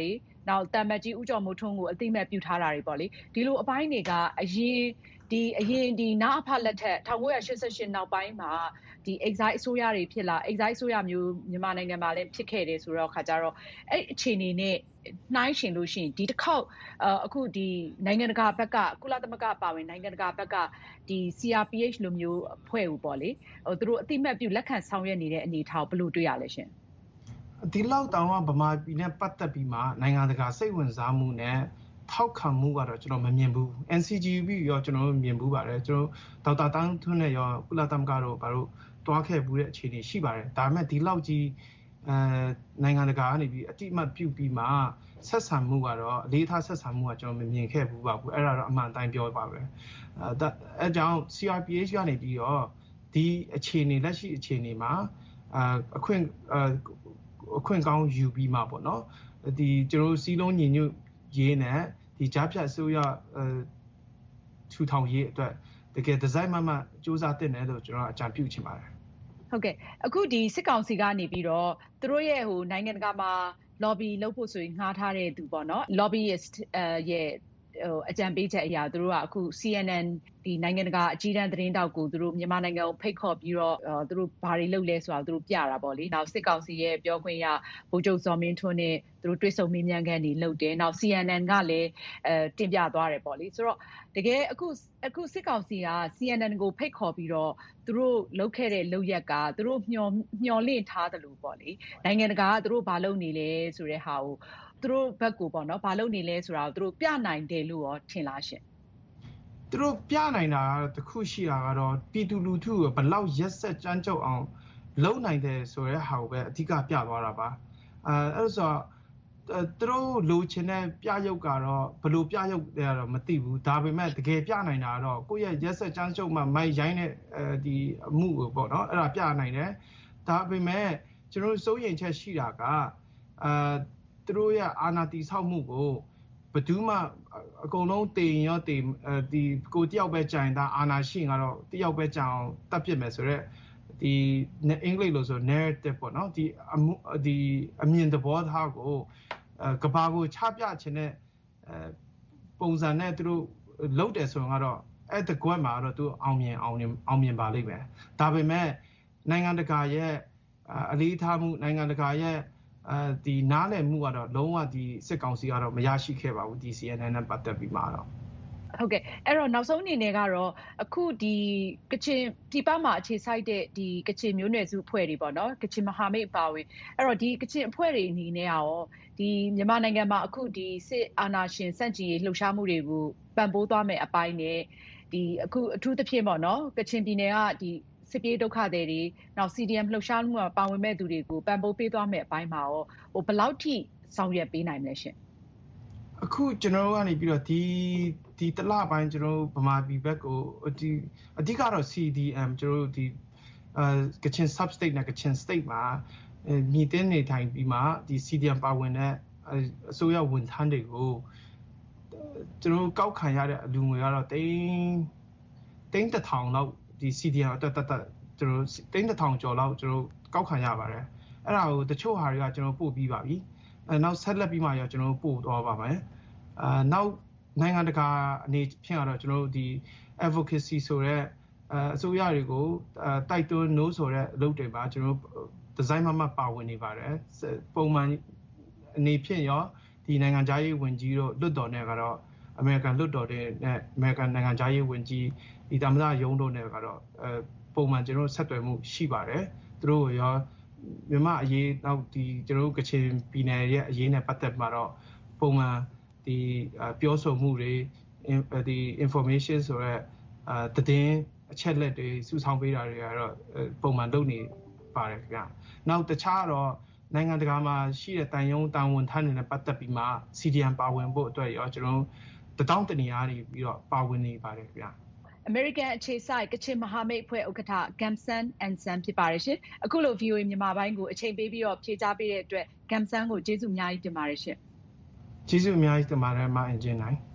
နောက်တမ္မကြီးဦးကျော်မိုးထွန်းကိုအသိမဲ့ပြုထားတာတွေပေါ့လေဒီလိုအပိုင်းတွေကအရင်ဒီနာအဖလက်ထက်1988နောက်ပိုင်းမှာဒီ exile အစိုးရတွေဖြစ်လာ exile အစိုးရမျိုးမြန်မာနိုင်ငံမှာလည်းဖြစ်ခဲ့တယ်ဆိုတော့ခါကြတော့အဲ့အခြေအနေနဲ့နှိုင်းရှင်လို့ရှိရင်ဒီတစ်ခေါက်အခုဒီနိုင်ငံတကာဘက်ကကုလသမဂ္ဂပါဝင်နိုင်ငံတကာဘက်ကဒီ CRPH လိုမျိုးအဖွဲ့ဦးပေါ့လေသူတို့အတိမတ်ပြုလက်ခံဆောင်ရွက်နေတဲ့အနေအထားကိုဘယ်လိုတွေ့ရလဲရှင်ဒီလောက်တောင်ကဗမာပြည်နဲ့ပတ်သက်ပြီးမှနိုင်ငံတကာစိတ်ဝင်စားမှုနဲ့ထောက်ခံမှုကတော့ကျွန်တော်မမြင်ဘူး NCGUB ရောကျွန်တော်မြင်ဘူးပါတယ်ကျွန်တော်ဒေါက်တာတန်းထွန်းနဲ့ရောကုလသမဂ္ဂတို့ဘာလို့တွားခဲ့ဘူးတဲ့အခြေအနေရှိပါတယ်ဒါပေမဲ့ဒီလောက်ကြီးနိုင်ငံတကာကနေပြီးအတိအမှတ်ပြုပြီးမှဆက်ဆံမှုကတော့အလေးထားဆက်ဆံမှုကကျွန်တော်မမြင်ခဲ့ဘူးပါဘူးအဲ့ဒါတော့အမှန်တိုင်းပြောပါပဲအဲကြောင့် CRPH ကနေပြီးတော့ဒီအခြေအနေလက်ရှိအခြေအနေမှာအခွင့်ကောင်းယူပြီးမှပေါ့နော်ဒီကျွန်တော်စီးလုံးညီညွတ်ရေးနဲ့ဒီကြားဖြတ်အစိုးရထူထောင်ရေးအတွက်တကယ်ဒီဇိုင်းမှစူးစမ်းတင်တယ်လို့ကျွန်တော်အကြံပြုချင်ပါတယ်ဟုတ်ကဲ့အခုဒီစစ်ကောင်စီကနေပြီးတော့သူတို့ရဲ့နိုင်ငံတကာမှာ lobby လုပ်ဖို့ဆိုရင်ငှားထားတဲ့သူပေါ့နော် lobbyist ရဲ့အကြံပေးချက်အရာသူတို့ကအခု CNN ဒီနိုင်ငံတကာအကြီးတန်းသတင်းတောက်ကိုသူတို့မြန်မာနိုင်ငံကိုဖိတ်ခေါ်ပြီးတော့သူတို့ဘာတွေလုပ်လဲဆိုတာသူတို့ပြတာပေါ့လေနောက်စစ်ကောင်စီရဲ့ပြောခွင့်ရဗိုလ်ချုပ်ဇော်မင်းထွန်းနဲ့သူတို့တွေ့ဆုံမေးမြန်းခန်းတွေလုပ်တယ်နောက် CNN ကလည်းတင်ပြသွားတယ်ပေါ့လေဆိုတော့တကယ်အခုစစ်ကောင်စီက CNN ကိုဖိတ်ခေါ်ပြီးတော့သူတို့လုပ်ခဲ့တဲ့လုပ်ရက်ကသူတို့မျှော်လင့်ထားတယ်လို့ပေါ့လေနိုင်ငံတကာကသူတို့ဘာလုပ်နေလဲဆိုတဲ့ဟာကိုသူတို့ဘက်ကိုပေါ့နော်ဘာလုပ်နေလဲဆိုတာကိုသူတို့ပြနိုင်တယ်လို့ရောထင်လားရှင်သူတို့ပြနိုင်တာတခုရှိတာကတော့ပြည်သူလူထုကိုဘလောက်ရက်ဆက်ကြမ်းကြုတ်အောင်လုပ်နိုင်တယ်ဆိုတဲ့ဟာကိုပဲအဓိကပြသွားတာပါအဲ့ဆိုသူတို့လိုချင်တဲ့ပြရုပ်ကတော့ဘလို့ပြရုပ်လဲတော့မသိဘူးဒါပေမဲ့တကယ်ပြနိုင်တာကတော့ကိုယ့်ရဲ့ရက်ဆက်ကြမ်းကြုတ်မှမိုက်ရိုင်းတဲ့ဒီအမှုကိုပေါ့နော်အဲ့ဒါပြနိုင်တယ်ဒါပေမဲ့ကျွန်တော်စိုးရိမ်ချက်ရှိတာကသူတို့ရဲ့အာဏာတည်ဆောက်မှုကိုဘယ်သူမှအကုန်လုံးတည်ရောတည်ဒီကိုတယောက်ပဲကြိုင်တာအာဏာရှိရင်ကတော့တယောက်ပဲကြအောင်တတ်ပြစ်မယ်ဆိုတော့ဒီအင်္ဂလိပ်လိုဆို narrative ပေါ့နော်ဒီအမြင်သဘောထားကိုကဘာကိုချပြခြင်းနဲ့ပုံစံနဲ့သူတို့လုပ်တယ်ဆိုရင်ကတော့အဲ့တကွက်မှာတော့သူအောင်မြင်ပါလိမ့်မယ်ဒါပေမဲ့နိုင်ငံတကာရဲ့အလေးထားမှုနိုင်ငံတကာရဲ့ဒီနားလည်မှုကတော့လုံးဝဒီစစ်ကောင်စီကတော့မရရှိခဲ့ပါဘူးဒီ CNN နဲ့ပတ်သက်ပြီးမှတော့ဟုတ်ကဲ့အဲ့တော့နောက်ဆုံးအနေနဲ့ကတော့အခုဒီကချင်ဒီပတ်မှာအခြေစိုက်တဲ့ဒီကချင်မျိုးနွယ်စုအဖွဲ့တွေပေါ့နော်ကချင်မဟာမိတ်ပါဝင်အဲ့တော့ဒီကချင်အဖွဲ့တွေအနေနဲ့ရောဒီမြန်မာနိုင်ငံမှာအခုဒီစစ်အာဏာရှင်စန့်ကျင်ရေးလှုပ်ရှားမှုတွေကိုပံ့ပိုးသွားမယ်အပိုင်းနဲ့ဒီအခုအထူးသဖြင့်ပေါ့နော်ကချင်ပြည်နယ်ကဒီစစ်ပြေးဒုက္ခသည်တွေနောက် CDM လှုပ်ရှားမှုမှာပါဝင်မဲ့သူတွေကိုပံ့ပိုးပေးသွားမယ်အပိုင်းမှာရောဘယ်လောက်ထိဆောင်ရွက်ပေးနိုင်မလဲရှင်အခုကျွန်တော်တို့ကနေပြီးတော့ဒီတလပိုင်းကျွန်တော်ဗမာပြည်ဘက်ကိုဒီအဓိကတော့ CDM ကျွန်တော်တို့ဒီကချင် sub state နဲ့ကချင် state မှာမြင့်တင်နေထိုင်ပြီးမှဒီ CDM ပါဝင်တဲ့အစိုးရဝန်ထမ်းတွေကိုကျွန်တော်ကောက်ခံရတဲ့အလူငွေကတော့တိန်း1000လောက်ဒီ CDM အတွက်ကျွန်တော်တိန်း1000ကျော်လောက်ကျွန်တော်ကောက်ခံရပါတယ်အဲ့ဒါကိုတချို့ဟာတွေကကျွန်တော်ပို့ပြီးပါပြီနောက်ဆက်လက်ပြီးမှရောကျွန်တော်ပို့သွားပါမယ်နောက်နိုင်ငံတကာအနေဖြင့်ကတော့ကျွန်တော်ဒီ advocacy ဆိုတဲ့အစိုးရတွေကိုတိုက်တွန်း no ဆိုတဲ့အလုပ်တွေပါကျွန်တော်ဒီဇိုင်းမှပါဝင်နေပါတယ်ပုံမှန်အနေဖြင့်ရောဒီနိုင်ငံခြားရေးဝန်ကြီးတို့လွတ်တော်နဲ့ကတော့ American လွတ်တော်တွေနဲ့ American နိုင်ငံခြားရေးဝန်ကြီးဒီသမ္မတရုံးတို့နဲ့ကတော့ပုံမှန်ကျွန်တော်ဆက်သွယ်မှုရှိပါတယ်သူတို့ရောမြန်မာအရေးနောက်ဒီကျွန်တော်တို့ကချင်ပြည်နယ်ရဲ့အရေးနဲ့ပတ်သက်မှာတော့ပုံမှန်ဒီပြောဆိုမှုတွေဒီ information ဆိုရဲသတင်းအချက်လက်တွေစုဆောင်းပေးတာတွေကတော့ပုံမှန်လုပ်နေပါတယ်ခင်ဗျနောက်တခြားတော့နိုင်ငံတကာမှာရှိတဲ့တန်ယုံတာဝန်ထမ်းတွေနဲ့ပတ်သက်ပြီးမှ CDM ပါဝင်ဖို့အတွက်ရောကျွန်တော်တောင်းတနေရပြီးတော့ပါဝင်နေပါတယ်ခင်ဗျ American အခြေစိုက်ကချင်မဟာမိတ်အဖွဲ့ဥက္ကဋ္ဌ Gamsan Ansan ဖြစ်ပါတယ်ရှင်အခုလို VOA မြန်မာပိုင်းကိုအချိန်ပေးပြီးတော့ဖြေကြားပေးတဲ့အတွက် Gamsan ကိုကျေးဇူးအများကြီးတင်ပါတယ်ရှင်ကျေးဇူးအများကြီးတင်ပါတယ်မအင်ဂျင်နိုင်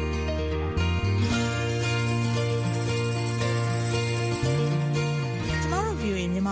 ကျ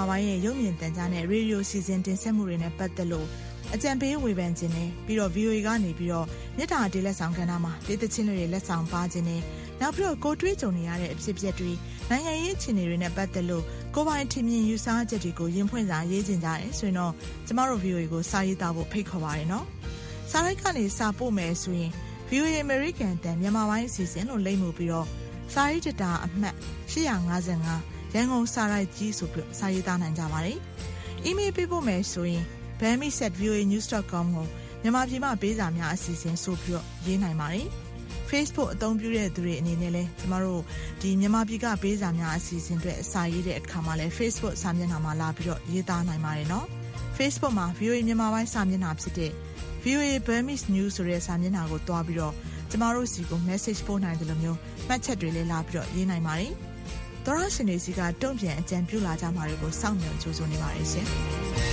မြန်မာပိုင်းရဲ့ရုပ်မြင်သံကြားနဲ့ရေဒီယိုစီစဉ်တင်ဆက်မှုတွေနဲ့ပတ်သက်လို့အကြံပေးဝေဖန်ခြင်းနဲ့ပြီးတော့ VOA ကနေပြီးတော့မြစ်တာတေးလက်ဆောင်ကဏ္ဍမှာတေးသချင်းတွေလက်ဆောင်ပါခြင်းနဲ့နောက်ပြီးတော့ကိုတွေးကြုံနေရတဲ့အဖြစ်အပျက်တွေနိုင်ငံရေးအခြေအနေတွေနဲ့ပတ်သက်လို့ကိုပိုင်ထင်မြင်ယူဆချက်တွေကိုရင်ဖွင့်စာရေးခြင်းကြတယ်ဆိုရင်တော့ကျမတို့ VOA ကိုစာရေးသားဖို့ဖိတ်ခေါ်ပါရနော်စာရိုက်ကနေစာပို့မယ်ဆိုရင် VOA American တန်မြန်မာပိုင်းအစီအစဉ်လို့လိမ့်မှုပြီးတော့စာရေးတတာအမှတ်855ရန်ကုန်စာရိုက်ကြီးဆိုပြီးစာရေးသားနိုင်ကြပါတယ်။ email ပေးဖို့မယ်ဆိုရင် bami@voanews.com ကိုမြန်မာပြည်မှာပေးစာများအစီအစဉ်ဆိုပြီးရေးနိုင်ပါတယ်။ Facebook အသုံးပြုတဲ့သူတွေအနေနဲ့လည်းကျမတို့ဒီမြန်မာပြည်ကပေးစာများအစီအစဉ်တွေအစာရေးတဲ့အခါမှာလည်း Facebook စာမျက်နှာမှာလာပြီးတော့ရေးသားနိုင်ပါတယ်နော်။ Facebook မှာ VOA မြန်မာပိုင်းစာမျက်နှာဖြစ်တဲ့ VOA Burmese News ဆိုတဲ့စာမျက်နှာကိုတွားပြီးတော့ကျမတို့စီကို message ပို့နိုင်တယ်လို့မျိုးမှတ်ချက်တွေလည်းလာပြီးတော့ရေးနိုင်ပါတယ်။သောရရှင်တွေစီကတုံ့ပြန်အကြံပြုလာကြမှာတွေကိုစောင့်မျှော်ကြိုးစားနေပါတယ်ရှင်။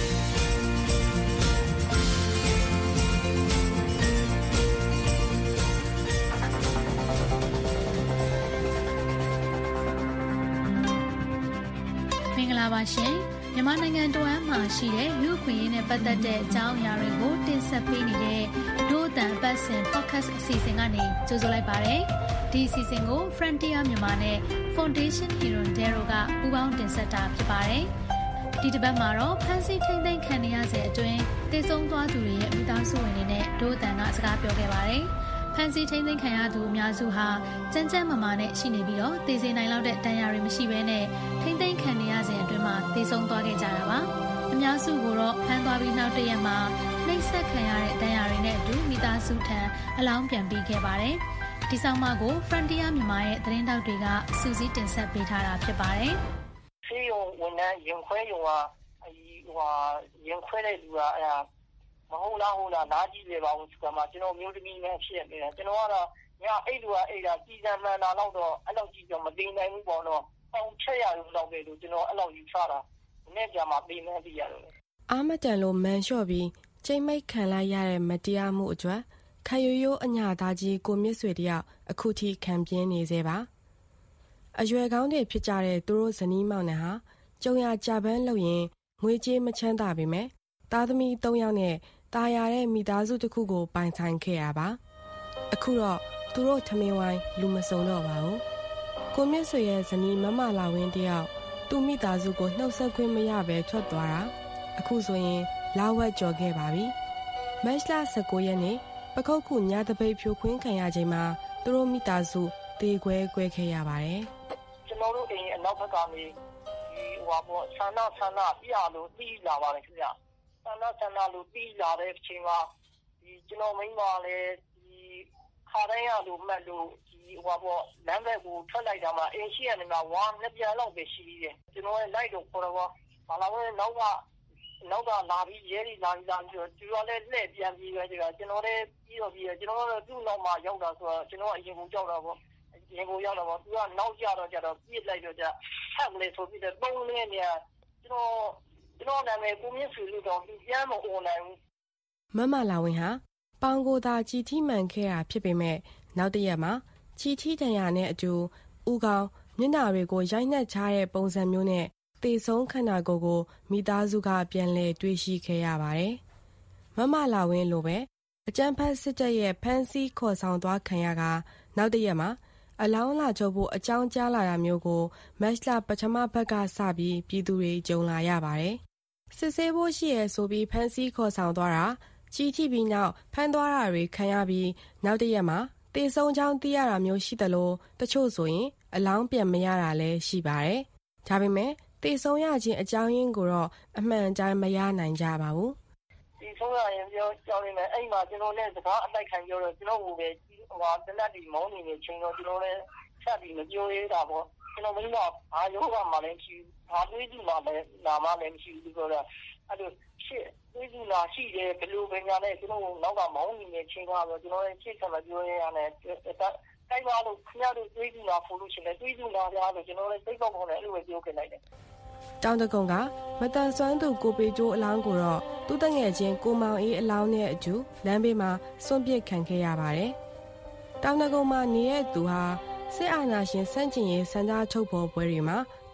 ပါရှင်မြန်မာနိုင်ငံတော်အမှာရှိတဲ့လူ့အခွင့်အရေးနဲ့ပတ်သက်တဲ့အကြောင်းအရာတွေကိုတင်ဆက်ပေးနေတဲ့ဒို့အတန်ပတ်စဉ် podcast အစီအစဉ်ကနေကြိုဆိုလိုက်ပါတယ်ဒီအစီအစဉ်ကို Frontier မြန်မာနဲ့ Foundation Hirondero ကပူးပေါင်းတင်ဆက်တာဖြစ်ပါတယ်ဒီတစ်ပတ်မှာတော့ဖန်စီထိမ့်သိမ်းခံရစေအတွင်းတည်ဆုံသွားသူတွေရဲ့မိသားစုဝင်တွေနဲ့ဒို့အတန်ကစကားပြောခဲ့ပါတယ်ဖန်စီထိမ့်သိမ်းခံရသူအများစုဟာကျန်းကျန်းမာမာနဲ့ရှိနေပြီးတော့တည်စေနိုင်လောက်တဲ့တန်ရာတွေမရှိဘဲနဲ့ထိမ့်သိမ်းခံရစဉ်အတွင်းမှာတည်ဆုံသွားခဲ့ကြတာပါအများစုကိုတော့ဖမ်းသွားပြီးနောက်တစ်ရက်မှာနှိပ်စက်ခံရတဲ့တန်ရာတွေနဲ့အတူမိသားစုထံအလောင်းပြန်ပေးခဲ့ပါတယ်ဒီဆောင်မကို Frontier မြန်မာရဲ့သတင်းတောက်တွေကစူးစီးတင်ဆက်ပေးထားတာဖြစ်ပါတယ်ဆေးရုံဝန်ထမ်းရင်ခွဲရုံကရင်ခွဲတဲ့လူကမဟုတ်လားနားကြည့်လေပါဦးဆိုမှကျွန်တော်မျိုးသမီးနဲ့ဖြစ်နေတယ်ကျွန်တော်ကတော့ညအဲ့လူကအဲ့ဒါကြီးစံမှန်တာတော့အဲ့လောက်ကြီးတော့မသိနိုင်ဘူးပေါ့နော်အောင်ချက်ရလို့တော့ပဲလို့ကျွန်တော်အဲ့လောက်ယူဆတာဒီနေ့ကြမှာပြင်မှန်းသိရတယ်အာမတန်လို့မန်လျှော့ပြီးချိန်မိတ်ခံလိုက်ရတဲ့မတရားမှုအကျွမ်းခရိုရိုးအညာသားကြီးကိုမြင့်ဆွေတယောက်အခုထိခံပြင်းနေသေးပါအရွယ်ကောင်းတွေဖြစ်ကြတဲ့သူတို့ဇနီးမောင်နှံဟာကြုံရကြပန်းလုပ်ရင်ငွေကြေးမချမ်းသာပေမဲ့သားသမီး3ယောက်နဲ့ตายရတဲ့မိသားစုတစ်ခုကိုပိုင်ဆိုင်ခဲ့ရပါအခုတော့သူတို့ထမင်းဝိုင်းလူမစုံတော့ပါဘူးကိုမြင့်ဆွေရဲ့ဇနီးမမလာဝင်းတယောက်သူ့မိသားစုကိုနှုတ်ဆက်ခွင့်မရဘဲထွက်သွားတာအခုဆိုရင်လာဝက်ကြော်ခဲ့ပါပြီမတ်လ19ရက်နေ့ပခုတ်ခုညတပိတ်ဖြိုခွင်းခံရချိန်မှာသူတို့မိသားစုတေခွဲခဲ့ရပါတယ်ကျွန်တော်တို့အိမ်အနောက်ဘက်ကနေဒီဆန္ဒပြလို့တီးလာပါတယ်ခင်ဗျဆန္ဒလို့ပြီးလာတဲ့အချိန်မှာဒီကျွန်တော်မိန်းမလည်းဒီခါတိုင်းရလို့မှတ်လို့ဒီလမ်းဘက်ကိုထွက်လိုက်တာမှအင်းရှိရနေမှာဝါနှစ်ပြန်လောက်ပဲရှိသေးတယ်ကျွန်တော်လည်းလိုက်တော့ခေါ်တော့ဘာလာဝင်နောက်ကလာပြီးရဲဒီလာပြီးတော့သူကလည်းလှည့်ပြန်ပြီးပဲကျွန်တော်လည်းပြီးတော့ကျွန်တော်တို့သူ့နောက်မှာရောက်တာဆိုတော့ကျွန်တော်အရင်ကကြောက်တာပေါ့ရင်ကိုရောက်တော့သူကနောက်ကျတော့ပြစ်လိုက်တော့ဟက်ကလေးဆိုပြီးတော့ပုံလေးနေကျွန်တော်နာမည်ကိုမြင့်ဆွေလို့တော့ပြန်မအွန်နိုင်ဘူးမမလာဝင်ဟာပေါင်ကိုသာကြည်ထီမှန်ခဲ့တာဖြစ်ပေမဲ့နောက်တစ်ရက်မှာကြည်ထီတန်ရာနဲ့အတူဦးခေါင်းမျက်နှာတွေကိုရိုက်နှက်ချတဲ့ပုံစံမျိုးနဲ့သေဆုံးခန္ဓာကိုယ်ကိုမိသားစုကပြန်လည်တွေ့ရှိခဲ့ရပါတယ်မမလာဝင်လိုပဲအကြမ်းဖက်စစ်တပ်ရဲ့ဖမ်းဆီးခေါ်ဆောင်သွားခံရကနောက်တစ်ရက်မှာအလောင်းလာချုပ်ဖို့အကြောင်းကြားလာတာမျိုးကိုမတ်လပထမဘက်ကစပြီးပြည်သူတွေကြုံလာရပါတယ်စစ်ဆေးဖို့ရှိရဆိုပြီးဖမ်းဆီးခေါ်ဆောင်သွားတာကြီးထိပြီးနောက်ဖမ်းသွားတာတွေခံရပြီးနောက်တစ်ရက်မှာတေဆုံးချောင်းသိရတာမျိုးရှိတယ်လို့တချို့ဆိုရင်အလောင်းပြန်မရတာလည်းရှိပါတယ်ဒါပေမဲ့တေဆုံးရခြင်းအကြောင်းရင်းကိုတော့အမှန်အတိုင်းမရနိုင်ကြပါဘူးတေဆုံးရရင်ပြောကြောင်းနေမယ်အဲ့မှာကျွန်တော်လည်းစကားအတိုက်ခံပြောတော့ကျွန်တော်ဟိုပဲတနတ်ဒီမောင်းနေတဲ့အချိန်တော့ကျွန်တော်လည်းဆက်ပြီးမပြောရတာပေါ့ကျွန်တော်မင်းကဘာယောဂမှလည်းမရှိဘူးဘာတွေးကြည့်မှလည်းနာမလည်းမရှိဘူးဆိုတော့အဲ့လိုရှစ်တွေးကြည့်လာရှိတယ်ဘယ်လိုပဲညာနဲ့ကျွန်တော်နောက်ကမောင်းနေတဲ့အချိန်ကတော့ကျွန်တော်လည်းရှစ်ဆက်မပြောရရတယ်တိုက်ပါလို့ခင်ဗျားတို့တွေးကြည့်လာဖို့လို့ရှိရင်တွေးကြည့်လာကြလို့ကျွန်တော်လည်းစိတ်ပေါက်ပေါက်နဲ့အဲ့လိုပဲပြောခဲ့လိုက်တယ်တောင်တကုံကမတန်ဆွမ်းသူကိုပေကျိုးအလောင်းကိုတော့သူ့တငယ်ချင်းကိုမောင်အေးအလောင်းနဲ့အတူလမ်းဘေးမှာစွန့်ပစ်ခံခဲ့ရပါတယ်တောင်တကုံမှာနေတဲ့သူဟာစစ်အာဏာရှင်စန့်ကျင်ရေးစံကြားထုတ်ဖော်ပွဲတွေမှာတ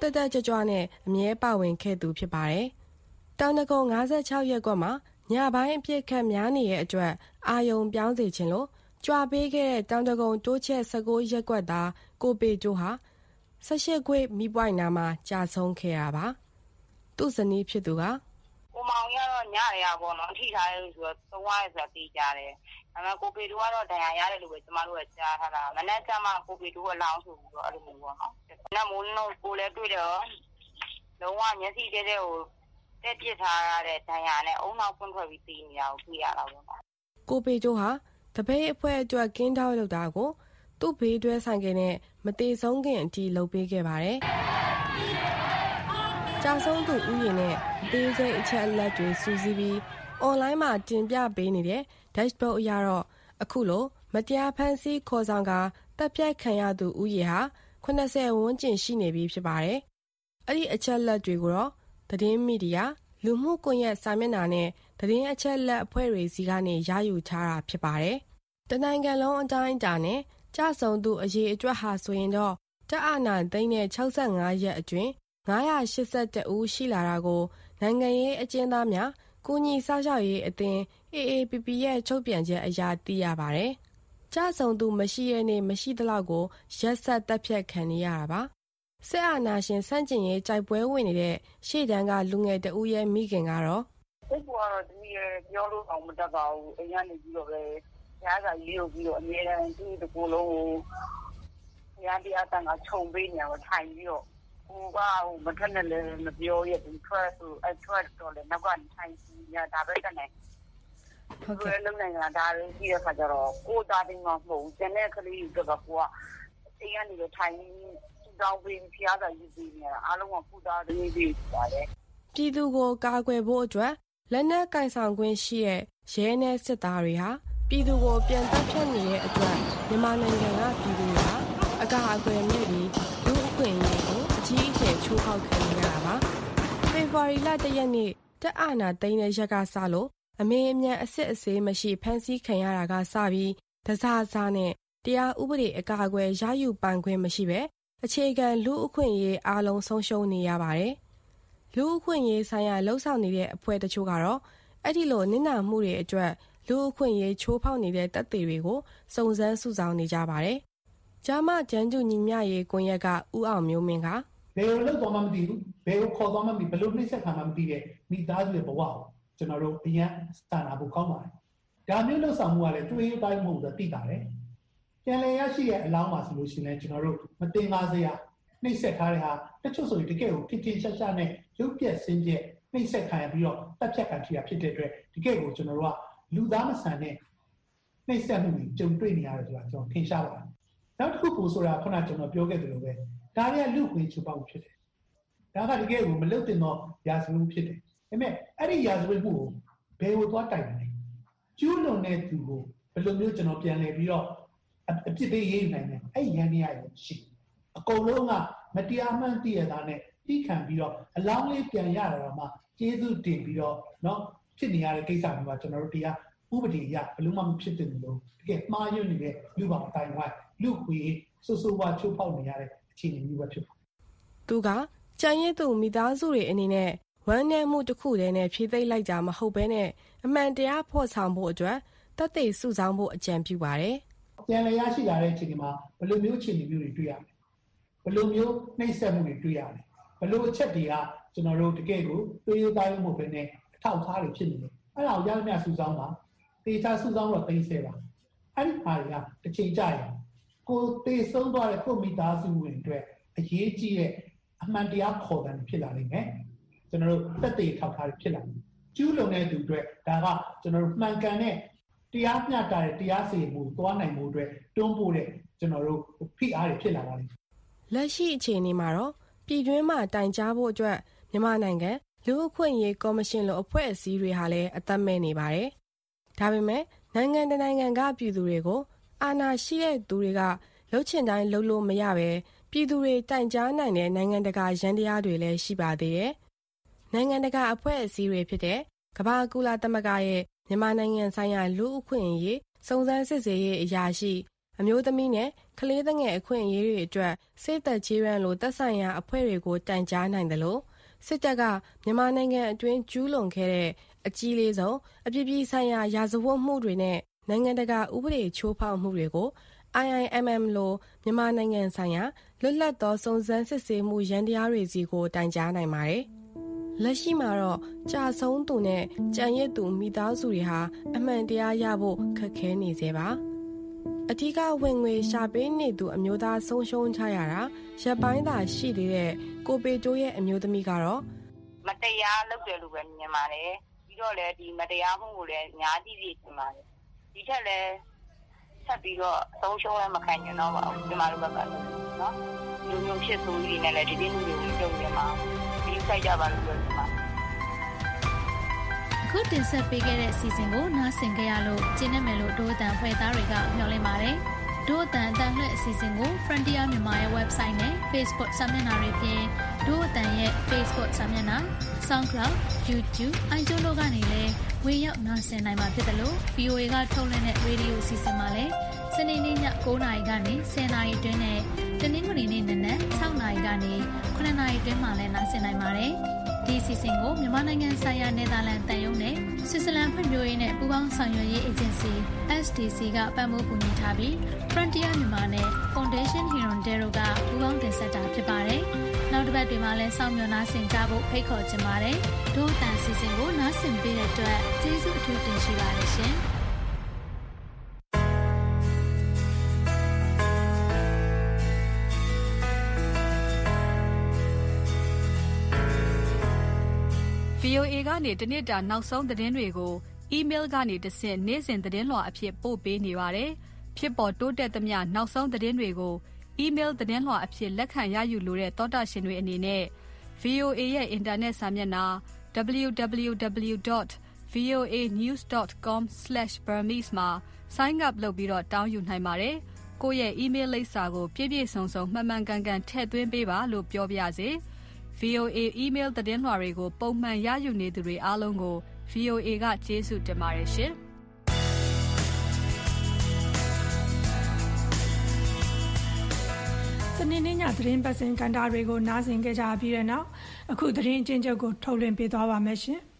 တက်တက်ကြွကြွနဲ့အမြဲပါဝင်ခဲ့သူဖြစ်ပါတယ်။တောင်တကုံ56ရပ်ကွက်မှာညပိုင်းအပြစ်ခတ်များနေတဲ့အတွက်အာယုံပြောင်းစေခြင်းလို့ကြွားပေးခဲ့တဲ့တောင်တကုံတိုးချက်19ရပ်ကွက်သားကိုပေကျိုးဟာ18ခွေမိပွိုင်နာမှာကြာဆုံးခဲ့တာပါ။သူ့ဇနီးဖြစ်သူကကိုမောင်ရတော့ညရပေါ့နော်ထိထားတယ်ဆိုတော့သုံးရဆိုတာသိကြတယ်။ဒါပေမဲ့ကိုပေတူကတော့ဒဏ်ရာရတယ်လို့ပဲကျမတို့ကကြားထားတာ။မနေ့ကမှကိုပေတူကလောင်းဆိုပြီးတော့အဲ့လိုမျိုးပေါ့နော်။နောက်မိုးလုံးကိုလည်းတွေ့တော့လုံးဝမျက်စိတဲတဲကိုတက်ပစ်ထားရတဲ့ဒဏ်ရာနဲ့အုံနောက်ပွင့်ထွက်ပြီးသိနေတာကိုတွေ့ရတာပေါ့နော်။ကိုပေကျိုးဟာတပိတ်အဖွဲ့အတွက်ကင်းထောက်လုပ်တာကိုသူ့ဘေးတွဲဆိုင်ကနဲ့မတေဆုံးခင်အထိလုပ်ပေးခဲ့ပါတယ်။ကြာဆုံးသူဥယျာဉ်နဲ့အသေးစိတ်အချက်အလက်တွေစူးစီးပြီးအွန်လိုင်းမှာတင်ပြပေးနေတဲ့ dashboard အရတော့အခုလိုမတရားဖန်ဆီးခေါ်ဆောင်ကတပ်ဖြတ်ခံရသူဥယျာဉ်ဟာ80ဝန်းကျင်ရှိနေပြီဖြစ်ပါတယ်။အဲ့ဒီအချက်အလက်တွေကိုတော့သတင်းမီဒီယာလူမှုကွန်ရက်စာမျက်နှာနဲ့သတင်းအချက်အလက်အဖွဲ့တွေစီကနေရယူထားတာဖြစ်ပါတယ်။တနိုင်ငံလုံးအတိုင်းအတာနဲ့ကြာဆုံးသူအရေးအတွက်ဟာဆိုရင်တော့တပ်အာဏာသိမ်းတဲ့65ရက်အတွင်း982ဦးရှိလာတာကိုနိုင်ငံရေးအကျဉ်းသားများကုညီစောင့်ရှောက်ရေးအသင်း AAPP ရဲ့ထုတ်ပြန်ချက်အရသိရပါတယ်။ကြာဆုံးသူမရှိရနေမရှိသလောက်ကိုရက်ဆက်တပ်ဖြတ်ခံနေရတာပါ။စစ်အာဏာရှင်စန့်ကျင်ရေးကြိုက်ပွဲဝင်နေတဲ့ရှေ့တန်းကလူငယ်တဦးရဲ့မိခင်ကတော့စိတ်ကတော့ဒီပြောလို့အောင်မတတ်ပါဘူး။အိမ်ကနေပြီးတော့ပဲရားစာရေးလို့ပြီးတော့အများအားဒီတကူလုံးကိုရားတရားတန်ကခြုံပေးနေအောင်ထိုင်ပြီးတော့ဟိုကမထက်နဲ့လည်းမပြောရဘူး trust ဆိုtrust တော့လည်းနောက်ကနေထိုင်ပြီးရဒါပဲတနေဟုတ်ကဲ့လုံးနိုင်ငံဒါလေးပြီးတဲ့ခါကျတော့ကိုသားတင်းမမဟုတ်ကျန်တဲ့ကလေးတွေကကိုကအိမ်ကနေထိုင်တောင်းပေးဖျားတာယူပြီးနေတာအားလုံးကကိုသားတင်းပြီးပါတယ်ပြည်သူကိုကာကွယ်ဖို့အတွက်လက်နက်ကင်ဆောင်ခွင့်ရှိတဲ့ရဲနဲ့စစ်သားတွေဟာပြည်သူကိုပြန်တပ်ဖြတ်နေတဲ့အတွက်မြန်မာနိုင်ငံကပြည်သူတွေဟာအကာအကွယ်မဲ့ပြီးလူအခွင့်အရေးကိုအကြီးအကျယ်ချိုးဖောက်ခံနေရတာပါ။ဖေဖော်ဝါရီလ1ရက်နေ့တပ်အာဏာသိမ်းတဲ့ရက်ကစလို့အမေအမြန်အစစ်အဆေးမရှိဖမ်းဆီးခံရတာကစပြီးတစားစားနဲ့တရားဥပဒေအကာအကွယ်ရယူပိုင်ခွင့်မရှိပဲအခြေခံလူအခွင့်အရေးအားလုံးဆုံးရှုံးနေရပါတယ်။လူအခွင့်အရေးဆိုင်ရာလှုပ်ဆောင်နေတဲ့အဖွဲ့တချို့ကတော့အဲ့ဒီလိုနစ်နာမှုတွေအတွက်လူအခွင့်အရေးချိုးဖောက်နေတဲ့တပ်တွေတွေကိုစုံစမ်းစုဆောင်းနေကြပါတယ်။ဂျာမကျန်းကျူညီမျှရေးကွန်ရက်ကဦးအောင်မျိုးမင်းကဘယ်လိုလုပ်သွားမှမသိဘူးဘယ်လိုခေါ်သွားမှမသိဘယ်လိုနှိမ့်ဆက်ခံမှမသိတဲ့မိသားစုရဲ့ဘဝကိုကျွန်တော်တို့အရင်စာနာဖို့ကောင်းပါတယ်။ဒါမျိုးလှုပ်ဆောင်မှုကလည်းတွေးတိုင်းမဟုတ်တော့သိတာလေ။ပြန်လည်ရရှိရဲ့အလောင်းပါဆိုလို့ရှိရင်ကျွန်တော်တို့မတင်ပါစေရနှိမ့်ဆက်ထားတဲ့ဟာတချို့ဆိုရင်တကယ်ကိုထိထိရှားရှားနဲ့ရုပ်ပြက်ဆင်းပြက်နှိမ့်ဆက်ခံရပြီးတော့တပ်ဖြတ်ခံထိရဖြစ်တဲ့အတွက်တကယ်ကိုကျွန်တော်တို့ကလူသားမဆန်တဲ့နှိမ့်ဆက်မှုတွေကြုံတွေ့နေရတယ်ဆိုတာကျွန်တော်ထင်ရှားပါတယ်။နောက်တစ်ခုပို့ဆိုတာခုနကျွန်တော်ပြောခဲ့သလိုပဲဒါတွေကလူခွင့်ချိုးဖောက်ဖြစ်တယ်။ဒါကတကယ်ကိုမလွတ်တင်သောရာဇဝတ်ဖြစ်တယ်။ဒါပေမဲ့အဲ့ဒီရာဇဝတ်မှုကိုဘယ်ကိုသွားတိုင်လဲ။ကျူးလွန်တဲ့သူကိုဘယ်လိုမျိုးကျွန်တော်ပြန်လည်ပြီးတော့အပြစ်ပေးရေးနိုင်တယ်။အဲ့ရန်နေရရင်ရှိအကုန်လုံးကမတရားမှန်တည်ရတာနဲ့တိခံပြီးတော့အလောင်းလေးပြန်ရတာတော့မှကျေးဇူးတင်ပြီးတော့เนาะဖြစ်နေရတဲ့ကိစ္စမျိုးကကျွန်တော်တို့တရားဥပဒေအရဘယ်လိုမှမဖြစ်တဲ့လို့တကယ်မှားယွင်းနေတဲ့လူပေါင်းအတိုင်းဝိုင်းလူခွေဆိုးဆိုးဝါးချိုးဖောက်နေရတဲ့အခြေအနေမျိုးပဲဖြစ်ပါတယ်။သူကကြံရည်သူမိသားစုတွေအနေနဲ့ဝမ်းနည်းမှုတစ်ခုတည်းနဲ့ဖြည့်သိမ့်လိုက်ကြမဟုတ်ဘဲနဲ့အမှန်တရားဖော်ဆောင်ဖို့အတွက်တပ်သိစုဆောင်ဖို့အကြံပြုပါတယ်။ပြန်လည်ရရှိလာတဲ့အခြေအနေမှာဘယ်လိုမျိုးအခြေအနေမျိုးတွေတွေ့ရလဲ။ဘယ်လိုမျိုးနှိမ့်ဆက်မှုတွေတွေ့ရလဲ။ဘယ်လိုအချက်တွေကကျွန်တော်တို့တကယ်ကိုတွေးရတိုင်းမှုပဲနဲ့အထောက်အထားတွေဖြစ်နေတယ်။အဲ့ဒါကိုရရမြစုဆောင်ပါ။တေချာစုဆောင်တော့သိစေပါ။အဲ့ဒီဟာတွေကတစ်ချိန်ကြာရင်ကိုတေဆုံးသွားတဲ့ကိုမိသားစုဝင်အတွက်အရေးကြီးတဲ့အမှန်တရားခေါ်တယ်ဖြစ်လာနိုင်မယ်။ကျွန်တော်တို့တက်တေထောက်ထားဖြစ်လာတယ်။ကျူးလွန်တဲ့သူအတွက်ဒါကကျွန်တော်တို့မှန်ကန်တဲ့တရားမျှတတဲ့တရားစီရင်မှုသွားနိုင်မှုအတွက်တွန်းပို့တဲ့ကျွန်တော်တို့ဖိအားတွေဖြစ်လာပါလိမ့်မယ်။လက်ရှိအခြေအနေမှာတော့ပြည်တွင်းမှာတိုင်ကြားဖို့အတွက်မြန်မာနိုင်ငံလူ့အခွင့်အရေးကော်မရှင်လိုအဖွဲ့အစည်းတွေဟာလည်းအသက်မဲ့နေပါတယ်။ဒါပေမဲ့နိုင်ငံတကာနိုင်ငံကပြည်သူတွေကိုအာဏာရှိတဲ့သူတွေကလှုပ်ချင်တိုင်းလှုပ်လို့မရပဲပြည်သူတွေတိုင်ကြားနိုင်တဲ့နိုင်ငံတကာရန်တရားတွေလည်းရှိပါသေးတယ်။နိုင်ငံတကာအဖွဲ့အစည်းတွေဖြစ်တဲ့ကမ္ဘာကုလသမဂ္ဂရဲ့မြန်မာနိုင်ငံဆိုင်ရာလူ့အခွင့်အရေးစုံစမ်းစစ်ဆေးရေးအရာရှိအမျိုးသမီးနဲ့ကလေးသငယ်အခွင့်အရေးတွေအတွက်Save the Childrenလိုသက်ဆိုင်ရာအဖွဲ့တွေကိုတိုင်ကြားနိုင်တယ်လို့စစ်တပ်ကမြန်မာနိုင်ငံအတွင်းကျူးလွန်ခဲ့တဲ့အကြီးလေးဆုံးအပြည်ပြည်ဆိုင်ရာရာဇဝတ်မှုတွေနဲ့နိုင်ငံတကာဥပဒေချိုးဖောက်မှုတွေကိုIIMM လိုမြန်မာနိုင်ငံဆိုင်ရာလွတ်လပ်သောစုံစမ်းစစ်ဆေးမှုယန္တရားတွေစီကိုတိုင်ကြားနိုင်ပါတယ်။လက်ရှိမှာတော့ကြာဆုံးသူနဲ့ကြံရစ်သူမိသားစုတွေဟာအမှန်တရားရဖို့ခက်ခဲနေစေပါ။အထူးကဝင်ငွေရှာပေးနေသူအမျိုးသားဆုံးရှုံးချရတာရပ်ပိုင်းသာရှိသေးတဲ့ကိုပေတိုးရဲ့အမျိုးသမီးကတော့မတရားလုပ်တယ်လို့ပဲမြင်ပါတယ်ပြီးတော့လည်းဒီမတရားမှုကိုလည်းအများကြီးသိချင်ပါတယ်ဒီထက်လည်းဆက်ပြီးတော့ဆုံးရှုံးလည်းမခံနိုင်တော့ပါဘူးဒီမှာလိုပဲနော်လူမျိုးဖြစ်သူတွေနဲ့လည်းဒီနေ့လူတွေကြုံနေမှာဒီစိုက်ကြပါလို့ပြောချင်ပါတယ်အခုတင်ဆက်ပေးခဲ့တဲ့အစီအစဉ်ကိုနားဆင်ကြရလို့ကျင်းနေမယ်လို့ဒို့အတန်ဖွဲ့သားတွေကမျှော်လင့်ပါတယ်ဒို့အတန်အတန်လှည့်အစီအစဉ်ကို Frontier မြန်မာရဲ့ website နဲ့ Facebook စာမျက်နှာတွေပြင်ဒို့အတန်ရဲ့ Facebook စာမျက်နှာ SoundCloud, YouTube, iTunes တို့ကနေလည်းဝင်ရောက်နားဆင်နိုင်မှာဖြစ်တယ်လို့ VOA ကထုတ်လွှင့်တဲ့ Radio အစီအစဉ်မှာလည်းစနေနေ့ည9:00 နာရီကနေ10:00 နာရီအတွင်းနဲ့တနင်္ဂနွေနေ့နနက်6:00 နာရီကနေ9:00 နာရီအတွင်းမှာလည်းနားဆင်နိုင်ပါတယ်ဒီအစီအစဉ်ကိုမြန်မာနိုင်ငံဆိုင်ရာနယ်သာလန်တန်ယုံနဲ့ဆွစ်ဇာလန်ဖွံ့ဖြိုးရေးနဲ့ပူးပေါင်းဆောင်ရွက်ရေးအေဂျင်စီ SDC ကပံ့ပိုးကူညီထားပြီး Frontier မြန်မာနဲ့ Foundation Hirondelle ကပူးပေါင်းတင်ဆက်တာဖြစ်ပါတယ်။နောက်တစ်ပတ်တွေမှာလည်းစောင့်မျှော်နားဆင်ကြဖို့ဖိတ်ခေါ်ချင်ပါတယ်။ဒို့အတန်အစီအစဉ်ကိုနားဆင်ပေးတဲ့အတွက်ကျေးဇူးအထူးတင်ရှိပါတယ်ရှင်။ VOA ကနေတနစ်တာနောက်ဆုံးသတင်းတွေကို email ကနေတဆင့်နေ့စဉ်သတင်းလွှာအဖြစ်ပို့ပေးနေပါတယ်။ဖြစ်ပေါ်တိုးတက်သမျှနောက်ဆုံးသတင်းတွေကို email သတင်းလွှာအဖြစ်လက်ခံရယူလိုတဲ့သောတာရှင်တွေအနေနဲ့ VOA ရဲ့အင်တာနက်စာမျက်နှာ www.voanews.com/burmese မှာ sign up လုပ်ပြီးတော့တောင်းယူနိုင်ပါတယ်။ကိုယ့်ရဲ့ email လိပ်စာကိုပြည့်ပြည့်စုံစုံမှန်မှန်ကန်ကန်ထည့်သွင်းပေးပါလို့ပြောပါရစေ။ VOA email သတင်းလွှာတွေကိုပုံမှန်ရယူနေသူတွေအားလုံးကို VOA ကကျေးဇူးတင်ပါတယ်ရှင်။စနေနေ့ညသတင်းပတ်စဉ်ကန်တာတွေကိုနားဆင်ကြကြပြီးတဲ့နောက်အခုသတင်းအကျဉ်းချုပ်ကိုထုတ်လွှင့်ပေးသွားပါမယ်ရှင်။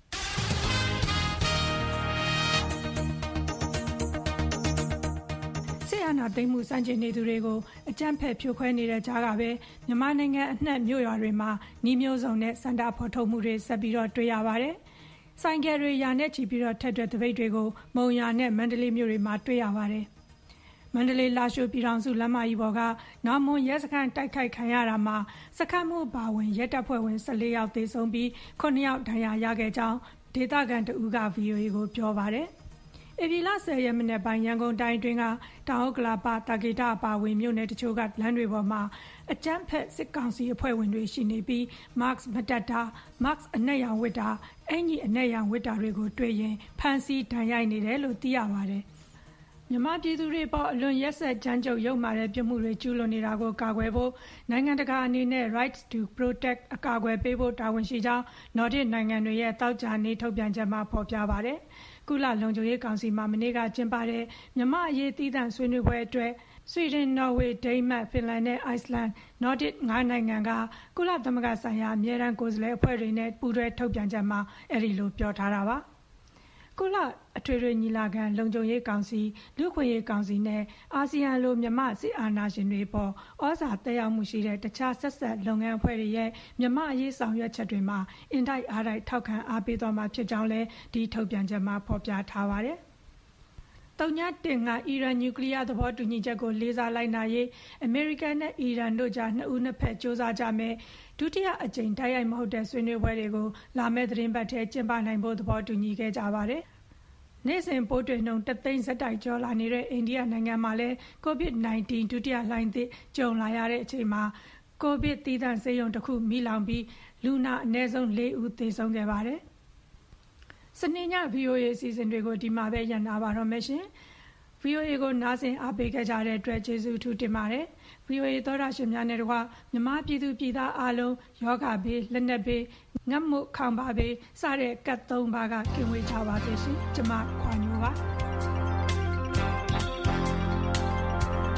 အာဏာသိမ်းမှုစန့်ကျင်နေသူတွေကိုအကြမ်းဖက်ဖြိုခွဲနေတဲ့ကြားကပဲမြန်မာနိုင်ငံအနှံ့မြို့ရွာတွေမှာနှီးမျိုးစုံနဲ့စန္ဒဖော်ထုတ်မှုတွေဆက်ပြီးတော့တွေ့ရပါတယ်။ဆိုင်ကယ်တွေယာနဲ့ချီပြီးတော့ထက်တဲ့တပိတ်တွေကိုမုံရွာနဲ့မန္တလေးမြို့တွေမှာတွေ့ရပါတယ်။မန္တလေးလာရှိုးပြည်ထောင်စုလမ်းမကြီးပေါ်ကနောင်မွန်ရဲစခန်းတိုက်ခိုက်ခံရတာမှာစခန်းမှုပါဝင်ရဲတပ်ဖွဲ့ဝင်14ယောက်သေဆုံးပြီး9ယောက်ဒဏ်ရာရခဲ့ကြောင်းဒေသခံတဦးက VOA ကိုပြောပါတယ်။ဧပြီလ10ရက်နေ့ပိုင်းရန်ကုန်တိုင်းတွင်ကတောင်ဥက္ကလာပတာဂေတအပါဝင်မြို့နယ်တချို့ကလမ်းတွေပေါ်မှာအကြမ်းဖက်စစ်ကောင်စီအဖွဲ့ဝင်တွေရှိနေပြီး Max မတက်တာ Max အနက်ရောင်ဝတ်တာအင်ကြီးအနက်ရောင်ဝတ်တာတွေကိုတွေ့ရင်ဖမ်းဆီးဒဏ်ရိုက်နေတယ်လို့သိရပါတယ်။မြန်မာပြည်သူတွေပေါ်အလွန်ရက်စက်ကြမ်းကြုတ်ရုပ်မာတဲ့ပြစ်မှုတွေကျူးလွန်နေတာကိုကာကွယ်ဖို့နိုင်ငံတကာအနေနဲ့ Rights to Protect အကာအကွယ်ပေးဖို့တာဝန်ရှိကြောင်း Nordic နိုင်ငံတွေရဲ့သောကြာနေ့ထုတ်ပြန်ချက်မှာဖော်ပြပါတယ်။ကုလလုံခြုံရေးကောင်စီမှာမနေ့ကကျင်းပတဲ့မြန်မာအရေးသီးသန့်ဆွေးနွေးပွဲအတွက်ဆွီဒင်နော်ဝေဒိန်းမတ်ဖင်လန်နဲ့အိုက်စလန်နော်ဒစ်9နိုင်ငံကကုလသမဂ္ဂဆိုင်ရာအမြဲတမ်းကိုယ်စားလှယ်အဖွဲ့တွေနဲ့ပူးတွဲထုတ်ပြန်ချက်မှာအဲဒီလိုပြောထားတာပါကုလအထွေထွေညီလာခံလုံခြုံရေးကောင်စီလူ့အခွင့်အရေးကောင်စီနဲ့အာဆီယံလိုမြန်မာစစ်အာဏာရှင်တွေပေါ်ဩဇာတက်ရောက်မှုရှိတဲ့တခြားဆက်ဆက်လုပ်ငန်းအဖွဲ့တွေရဲ့မြန်မာအရေးဆောင်ရွက်ချက်တွေမှာအင်တိုက်အားတိုက်ထောက်ခံအားပေးသွားမှာဖြစ်ကြောင်းလည်းဒီထုတ်ပြန်ချက်မှာဖော်ပြထားပါတယ်။တုံညတင်ကအီရန်နျူကလ িয়ার သဘောတူညီချက်ကိုလေးစားလိုက်နာရေးအမေရိကန်နဲ့အီရန်တို့ကြားနှစ်ဦးနှစ်ဖက်စ조사ကြမယ်ဒုတိယအကြိမ်တိုက်ရိုက်မဟုတ်တဲ့ဆွေးနွေးပွဲတွေကိုလာမယ့်သတင်းပတ်ထဲကျင်းပနိုင်ဖို့သဘောတူညီခဲ့ကြပါတယ်။နေ့စဉ်ပိုးတွေ့နှုန်း3သိန်းဆက်တိုက်ကျော်လာနေတဲ့အိန္ဒိယနိုင်ငံမှာလည်း COVID-19 ဒုတိယလှိုင်းသစ်ကြုံလာရတဲ့အချိန်မှာကိုဗစ်သီးသန့်ဆေးရုံတစ်ခုမိလောင်ပြီးလူနာအနည်းဆုံး4ဦးသေဆုံးခဲ့ပါတယ်။စနေည VOA အစီအစဉ်တွေကိုဒီမှာပဲရန်နာပါတော့မယ်ရှင်။ VOA ကိုနားဆင်အားပေးခဲ့ကြတဲ့အတွက်ကျေးဇူးထူးတင်ပါတယ်။ VOA သောတာရှင်များနဲ့တကွမြန်မာပြည်သူပြည်သားအားလုံးယောဂဘေးလက်နက်ဘေးငတ်မှုခေါင်းပါဘေးစတဲ့ကတ်3ပါးကကင်းဝေးကြပါစေရှင်။ကျမခွာညိုပါ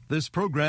This program